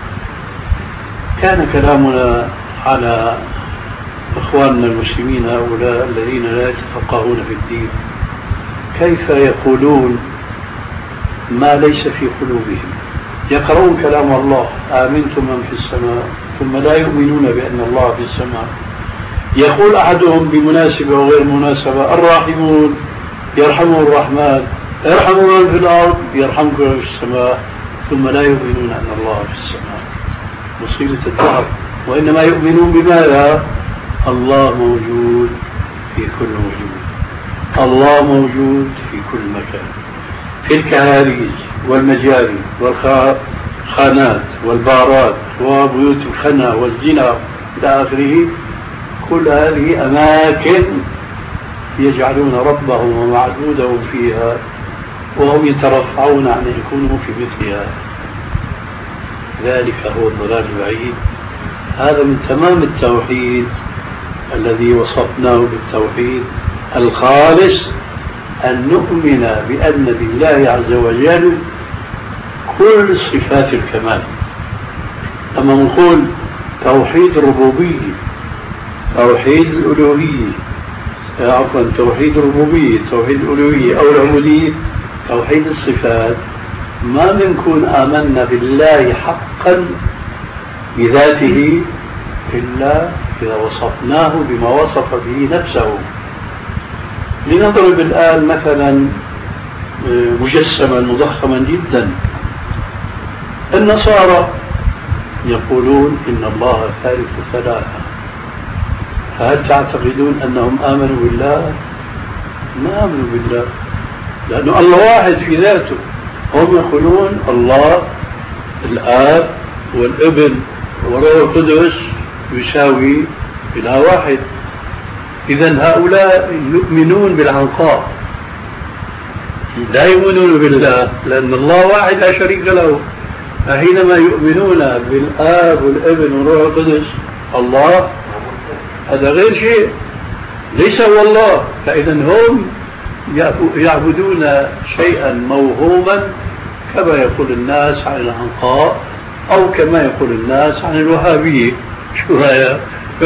كان كلامنا على إخواننا المسلمين هؤلاء الذين لا يتفقهون في الدين، كيف يقولون ما ليس في قلوبهم؟ يقرؤون كلام الله: آمنتم من في السماء، ثم لا يؤمنون بأن الله في السماء. يقول أحدهم بمناسبة وغير مناسبة: الراحمون يرحمه الرحمن، ارحموا من في الأرض يرحمكم من في السماء، ثم لا يؤمنون أن الله في السماء. مصيبة الدهر. وإنما يؤمنون بماذا؟ الله موجود في كل وجود، الله موجود في كل مكان، في الكهاريج والمجاري والخانات والبارات وبيوت الخنا والزنا إلى آخره. كل هذه أماكن يجعلون ربهم ومعبودهم فيها، وهم يترفعون عن أن يكونوا في مثلها. ذلك هو الضلال البعيد. هذا من تمام التوحيد الذي وصفناه بالتوحيد الخالص، أن نؤمن بأن لله عز وجل كل صفات الكمال. أما نقول توحيد الربوبية، توحيد الألوهية، عفوا توحيد الربوبية، توحيد الألوهية أو العبودية، توحيد الصفات، ما منكن آمنا بالله حقا بذاته إلا إذا وصفناه بما وصف به نفسه. لنضرب الآن مثلا مجسما مضخما جدا، النصارى يقولون إن الله ثالث ثلاثة، فهل تعتقدون أنهم آمنوا بالله؟ ما آمنوا بالله، لأنه الله واحد في ذاته. هم يقولون الله الآب والابن والروح القدس يساوي إله واحد. إذن هؤلاء يؤمنون بالعنقاء، لا يؤمنون بالله، لأن الله واحد لا شريك له. فحينما يؤمنون بالآب والابن والروح القدس الله، هذا غير شيء، ليس هو الله. فإذا هم يعبدون شيئا موهوما كما يقول الناس عن العنقاء، أو كما يقول الناس عن الوهابية. شو رأيك؟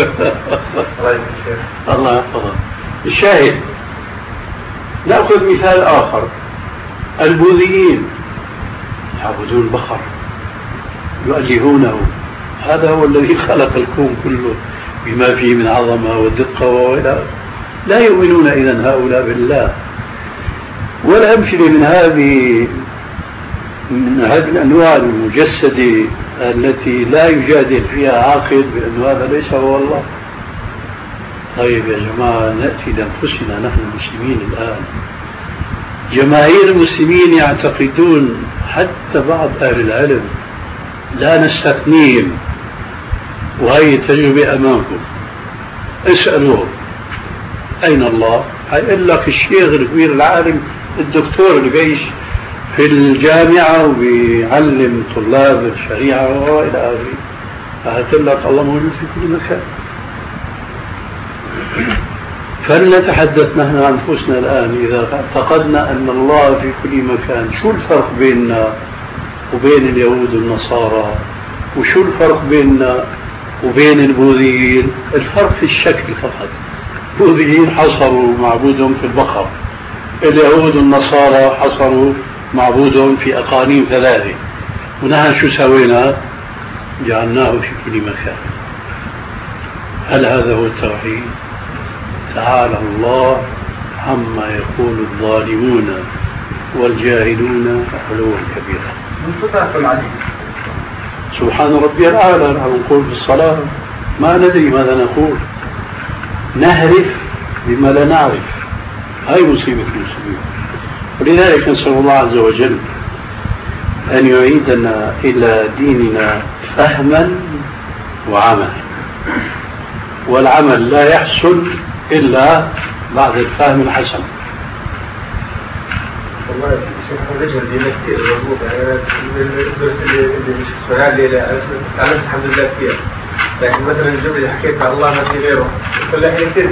الله يحفظك. الشاهد، نأخذ مثال آخر. البوذيين يعبدون البقر، يؤلهونه، هذا هو الذي خلق الكون كله بما فيه من عظمة ودقة وإلى. لا يؤمنون إذن هؤلاء بالله. والأمثلة من هذه من هذه الأنواع المجسدة التي لا يجادل فيها عاقل بأن هذا ليس هو الله. طيب يا جماعة، نأتي لأنفسنا نحن المسلمين الآن. جماهير المسلمين يعتقدون، حتى بعض أهل العلم لا نستثنيهم، وهي التجربة أمامكم، اسألوه أين الله؟ هيقول لك الشيخ الكبير العالم الدكتور اللي بيعيش في الجامعة وبيعلم طلاب الشريعة وإلى آخره، فهتقول لك الله موجود في كل مكان. فلنتحدث نحن عن أنفسنا الآن. إذا اعتقدنا أن الله في كل مكان، شو الفرق بيننا وبين اليهود والنصارى؟ وشو الفرق بيننا وبين البوذيين؟ الفرق في الشكل فقط. البوذيين حصروا معبودهم في البقر، اليهود والنصارى حصروا معبودهم في أقانيم ثلاثة، ونحن شو سوينا؟ جعلناه في كل مكان. هل هذا هو التوحيد؟ تعالى الله عما يقول الظالمون والجاهلون علوا كبيرا. من صفات العليم. سبحان ربي الأعلى. نحن نقول في الصلاة ما ندري ماذا نقول، نهرف بما لا نعرف. هاي مصيبة المسلمين. ولذلك نسأل الله عز وجل أن يعيدنا إلى ديننا فهما وعملا، والعمل لا يحصل إلا بعد الفهم الحسن. والله يا شيخ الرجل دينك كثير مضبوط، يعني الدرس اللي اللي مش اسمها اللي تعلمت الحمد لله كثير، لكن مثلا الجمله اللي حكيت مع الله ما في غيره كل حين كثير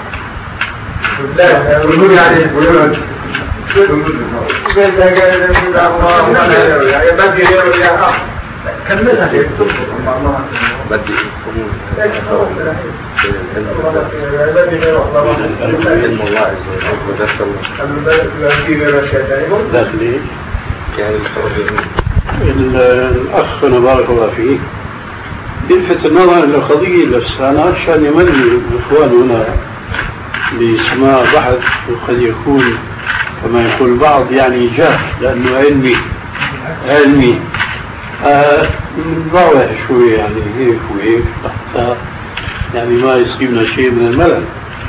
لا يقولون يعني يقولون ما في غيره يا اخ كملها ليه مع الله بدي علم الله عز وجل داخلي يعني الأخ بارك الله فيه يلفت النظر إلى قضية لسانات عشان يمني الإخوان هنا لسماع بحث، وقد يكون كما يقول البعض يعني جاه لأنه علمي علمي آه ضاوع شوي يعني هيك وهيك حتى يعني ما يصيبنا شيء من الملل.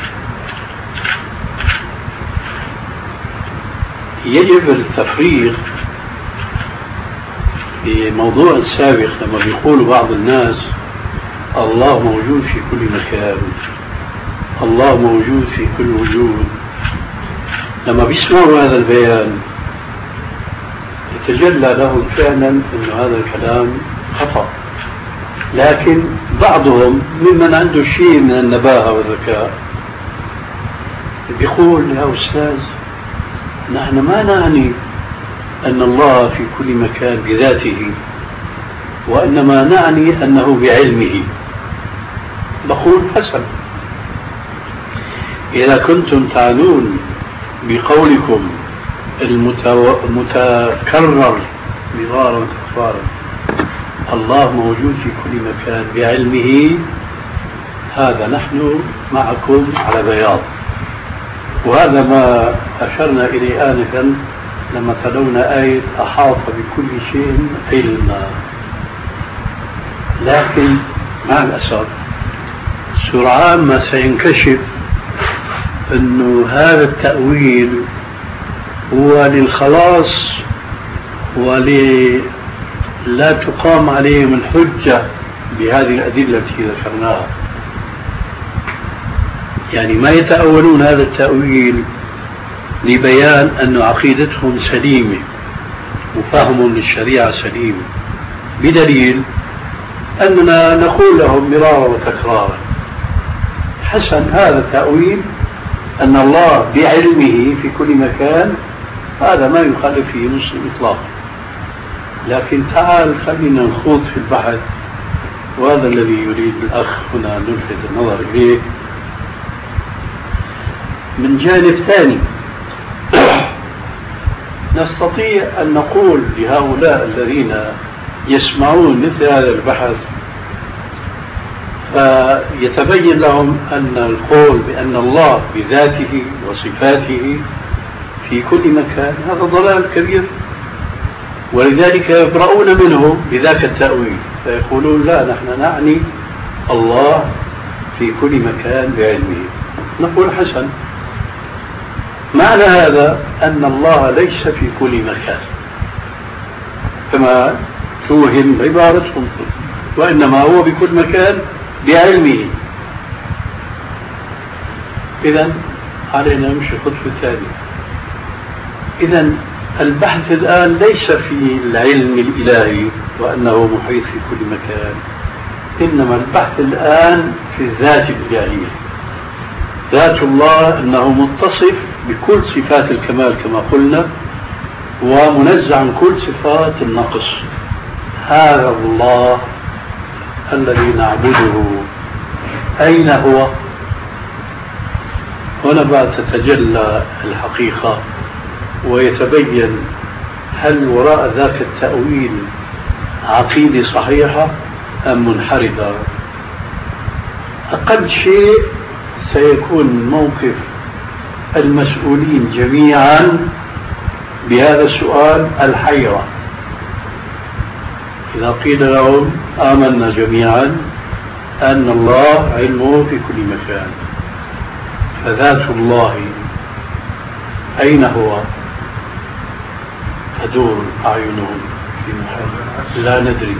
يجب التفريق في موضوع السابق لما بيقول بعض الناس الله موجود في كل مكان، الله موجود في كل وجود. لما بيسمعوا هذا البيان يتجلى لهم فعلا أن هذا الكلام خطأ، لكن بعضهم ممن عنده شيء من النباهة والذكاء بيقول يا أستاذ نحن ما نعني أن الله في كل مكان بذاته، وإنما نعني أنه بعلمه. بقول حسن، إذا كنتم تعنون بقولكم المتكرر مرارا تكرارا الله موجود في كل مكان بعلمه، هذا نحن معكم على بياض. وهذا ما أشرنا إليه آنفا لما تلونا آية أحاط بكل شيء علما. لكن مع الأسف سرعان ما سينكشف أنه هذا التأويل هو للخلاص وللا تقام عليهم الحجة بهذه الأدلة التي ذكرناها. يعني ما يتأولون هذا التأويل لبيان أن عقيدتهم سليمة وفهم للشريعة سليم، بدليل أننا نقول لهم مرارا وتكرارا حسن هذا التأويل أن الله بعلمه في كل مكان، هذا ما يخالف فيه مسلم إطلاقا. لكن تعال خلينا نخوض في البحث، وهذا الذي يريد الأخ هنا نلفت النظر إليه من جانب ثاني. نستطيع أن نقول لهؤلاء الذين يسمعون مثل هذا البحث فيتبين لهم أن القول بأن الله بذاته وصفاته في كل مكان هذا ضلال كبير، ولذلك يبرؤون منه بذاك التأويل، فيقولون لا نحن نعني الله في كل مكان بعلمه. نقول حسن، معنى هذا أن الله ليس في كل مكان كما توهم عبارتهم، وإنما هو بكل مكان بعلمه. إذن علينا نمشي خطوة ثانية. إذن البحث الآن ليس في العلم الإلهي وأنه محيط في كل مكان، إنما البحث الآن في الذات الإلهية. ذات الله أنه متصف بكل صفات الكمال كما قلنا، ومنزع عن كل صفات النقص. هذا الله الذي نعبده أين هو؟ هنا بعد تتجلى الحقيقة ويتبين هل وراء ذاك التأويل عقيدة صحيحة أم منحرفة. أقل شيء سيكون موقف المسؤولين جميعا بهذا السؤال الحيرة. إذا قيل لهم آمنا جميعا أن الله علمه في كل مكان، فذات الله أين هو؟ تدور أعينهم في محل لا ندري.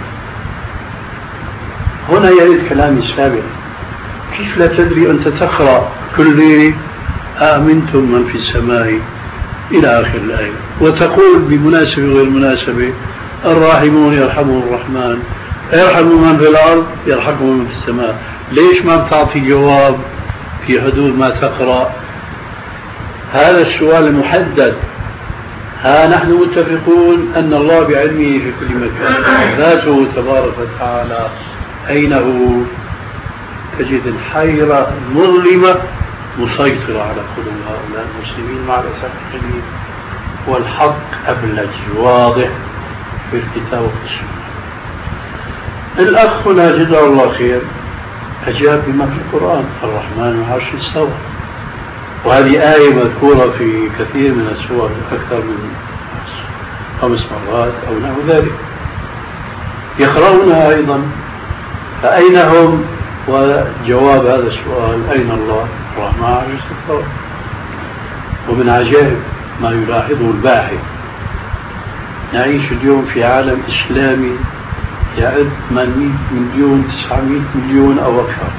هنا يريد كلامي السابق، كيف لا تدري أنت تقرأ كل ليلة آمنتم من في السماء إلى آخر الآية، وتقول بمناسبة وغير مناسبة الراحمون يرحمهم الرحمن، يرحموا من في الأرض يرحمهم من في السماء. ليش ما بتعطي جواب في حدود ما تقرأ؟ هذا السؤال المحدد. ها نحن متفقون أن الله بعلمه في كل مكان، ذاته تبارك وتعالى أين هو؟ تجد الحيرة المظلمة مسيطرة على قلوب هؤلاء المسلمين مع الأسف الشديد، والحق أبلج واضح في الكتاب وفي السنة. الأخ هنا جزاه الله خير أجاب بما في القرآن، الرحمن العرش استوى، وهذه آية مذكورة في كثير من السور أكثر من خمس مرات أو نحو ذلك، يقرؤونها أيضا. فأين هم؟ وجواب هذا السؤال أين الله؟ الرحمن العرش استوى. ومن عجائب ما يلاحظه الباحث، نعيش اليوم في عالم إسلامي يعد ثمانمئة مليون تسعمئة مليون أو أكثر،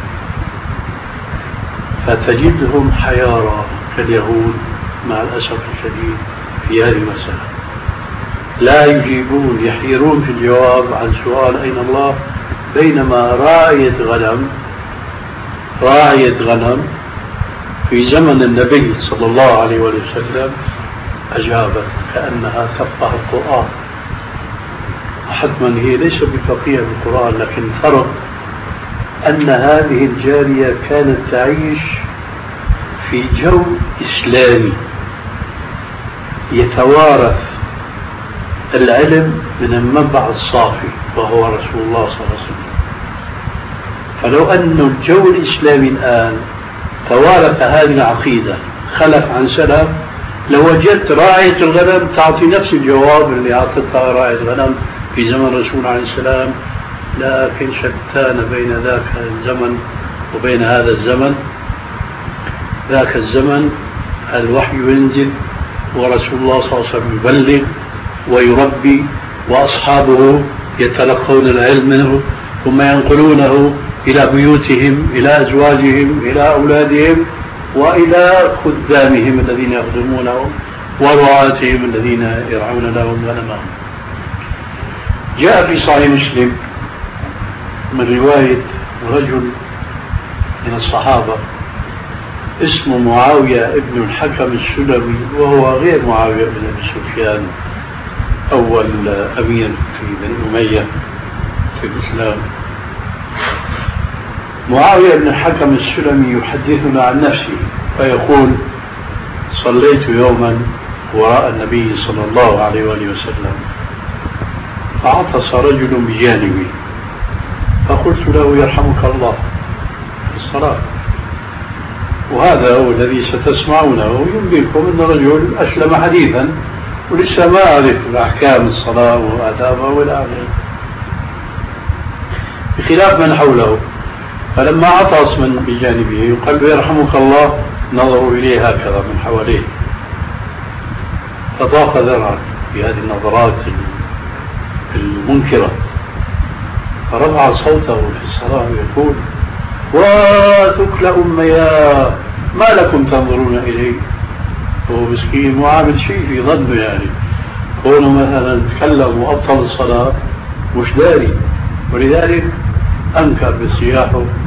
فتجدهم حيارى كاليهود مع الأسف الشديد في هذه المسألة، لا يجيبون، يحيرون في الجواب عن سؤال أين الله، بينما راعية غنم راعية غنم في زمن النبي صلى الله عليه وسلم أجابت كأنها تفقه القرآن. حتما هي ليست بفقيهة بالقرآن، لكن فرق أن هذه الجارية كانت تعيش في جو إسلامي يتوارث العلم من المنبع الصافي وهو رسول الله صلى الله عليه وسلم. فلو أن الجو الإسلامي الآن توارث هذه العقيدة خلف عن سلف، لوجدت راعية الغنم تعطي نفس الجواب اللي أعطتها راعية الغنم في زمن الرسول عليه السلام، لكن شتان بين ذاك الزمن وبين هذا الزمن. ذاك الزمن الوحي ينزل ورسول الله صلى الله عليه وسلم يبلغ ويربي، وأصحابه يتلقون العلم منه ثم ينقلونه إلى بيوتهم، إلى أزواجهم، إلى أولادهم، وإلى خدامهم الذين يخدمونهم ورعاتهم الذين يرعون لهم غنمهم. جاء في صحيح مسلم من رواية رجل من الصحابة اسمه معاوية ابن الحكم السلمي، وهو غير معاوية بن أبي سفيان أول أمير في بني أمية في الإسلام. معاوية بن الحكم السلمي يحدثنا عن نفسه فيقول: صليت يوما وراء النبي صلى الله عليه وآله وسلم، فعطس رجل بجانبي، فقلت له: يرحمك الله، في الصلاة. وهذا هو الذي ستسمعونه ينبئكم أن الرجل أسلم حديثا ولسه ما أعرف أحكام الصلاة وآدابها ولا أعرف، بخلاف من حوله. فلما عطس من بجانبه يقال له: يرحمك الله، نظروا إليه هكذا من حواليه، فضاق ذرعا في هذه النظرات المنكرة، فرفع صوته في الصلاة يقول: وثكل أميا، ما لكم تنظرون إليه؟ هو مسكين وعامل شيء في ظنه، يعني كونه مثلا تكلم وأبطل الصلاة مش داري، ولذلك أنكر بالسياحه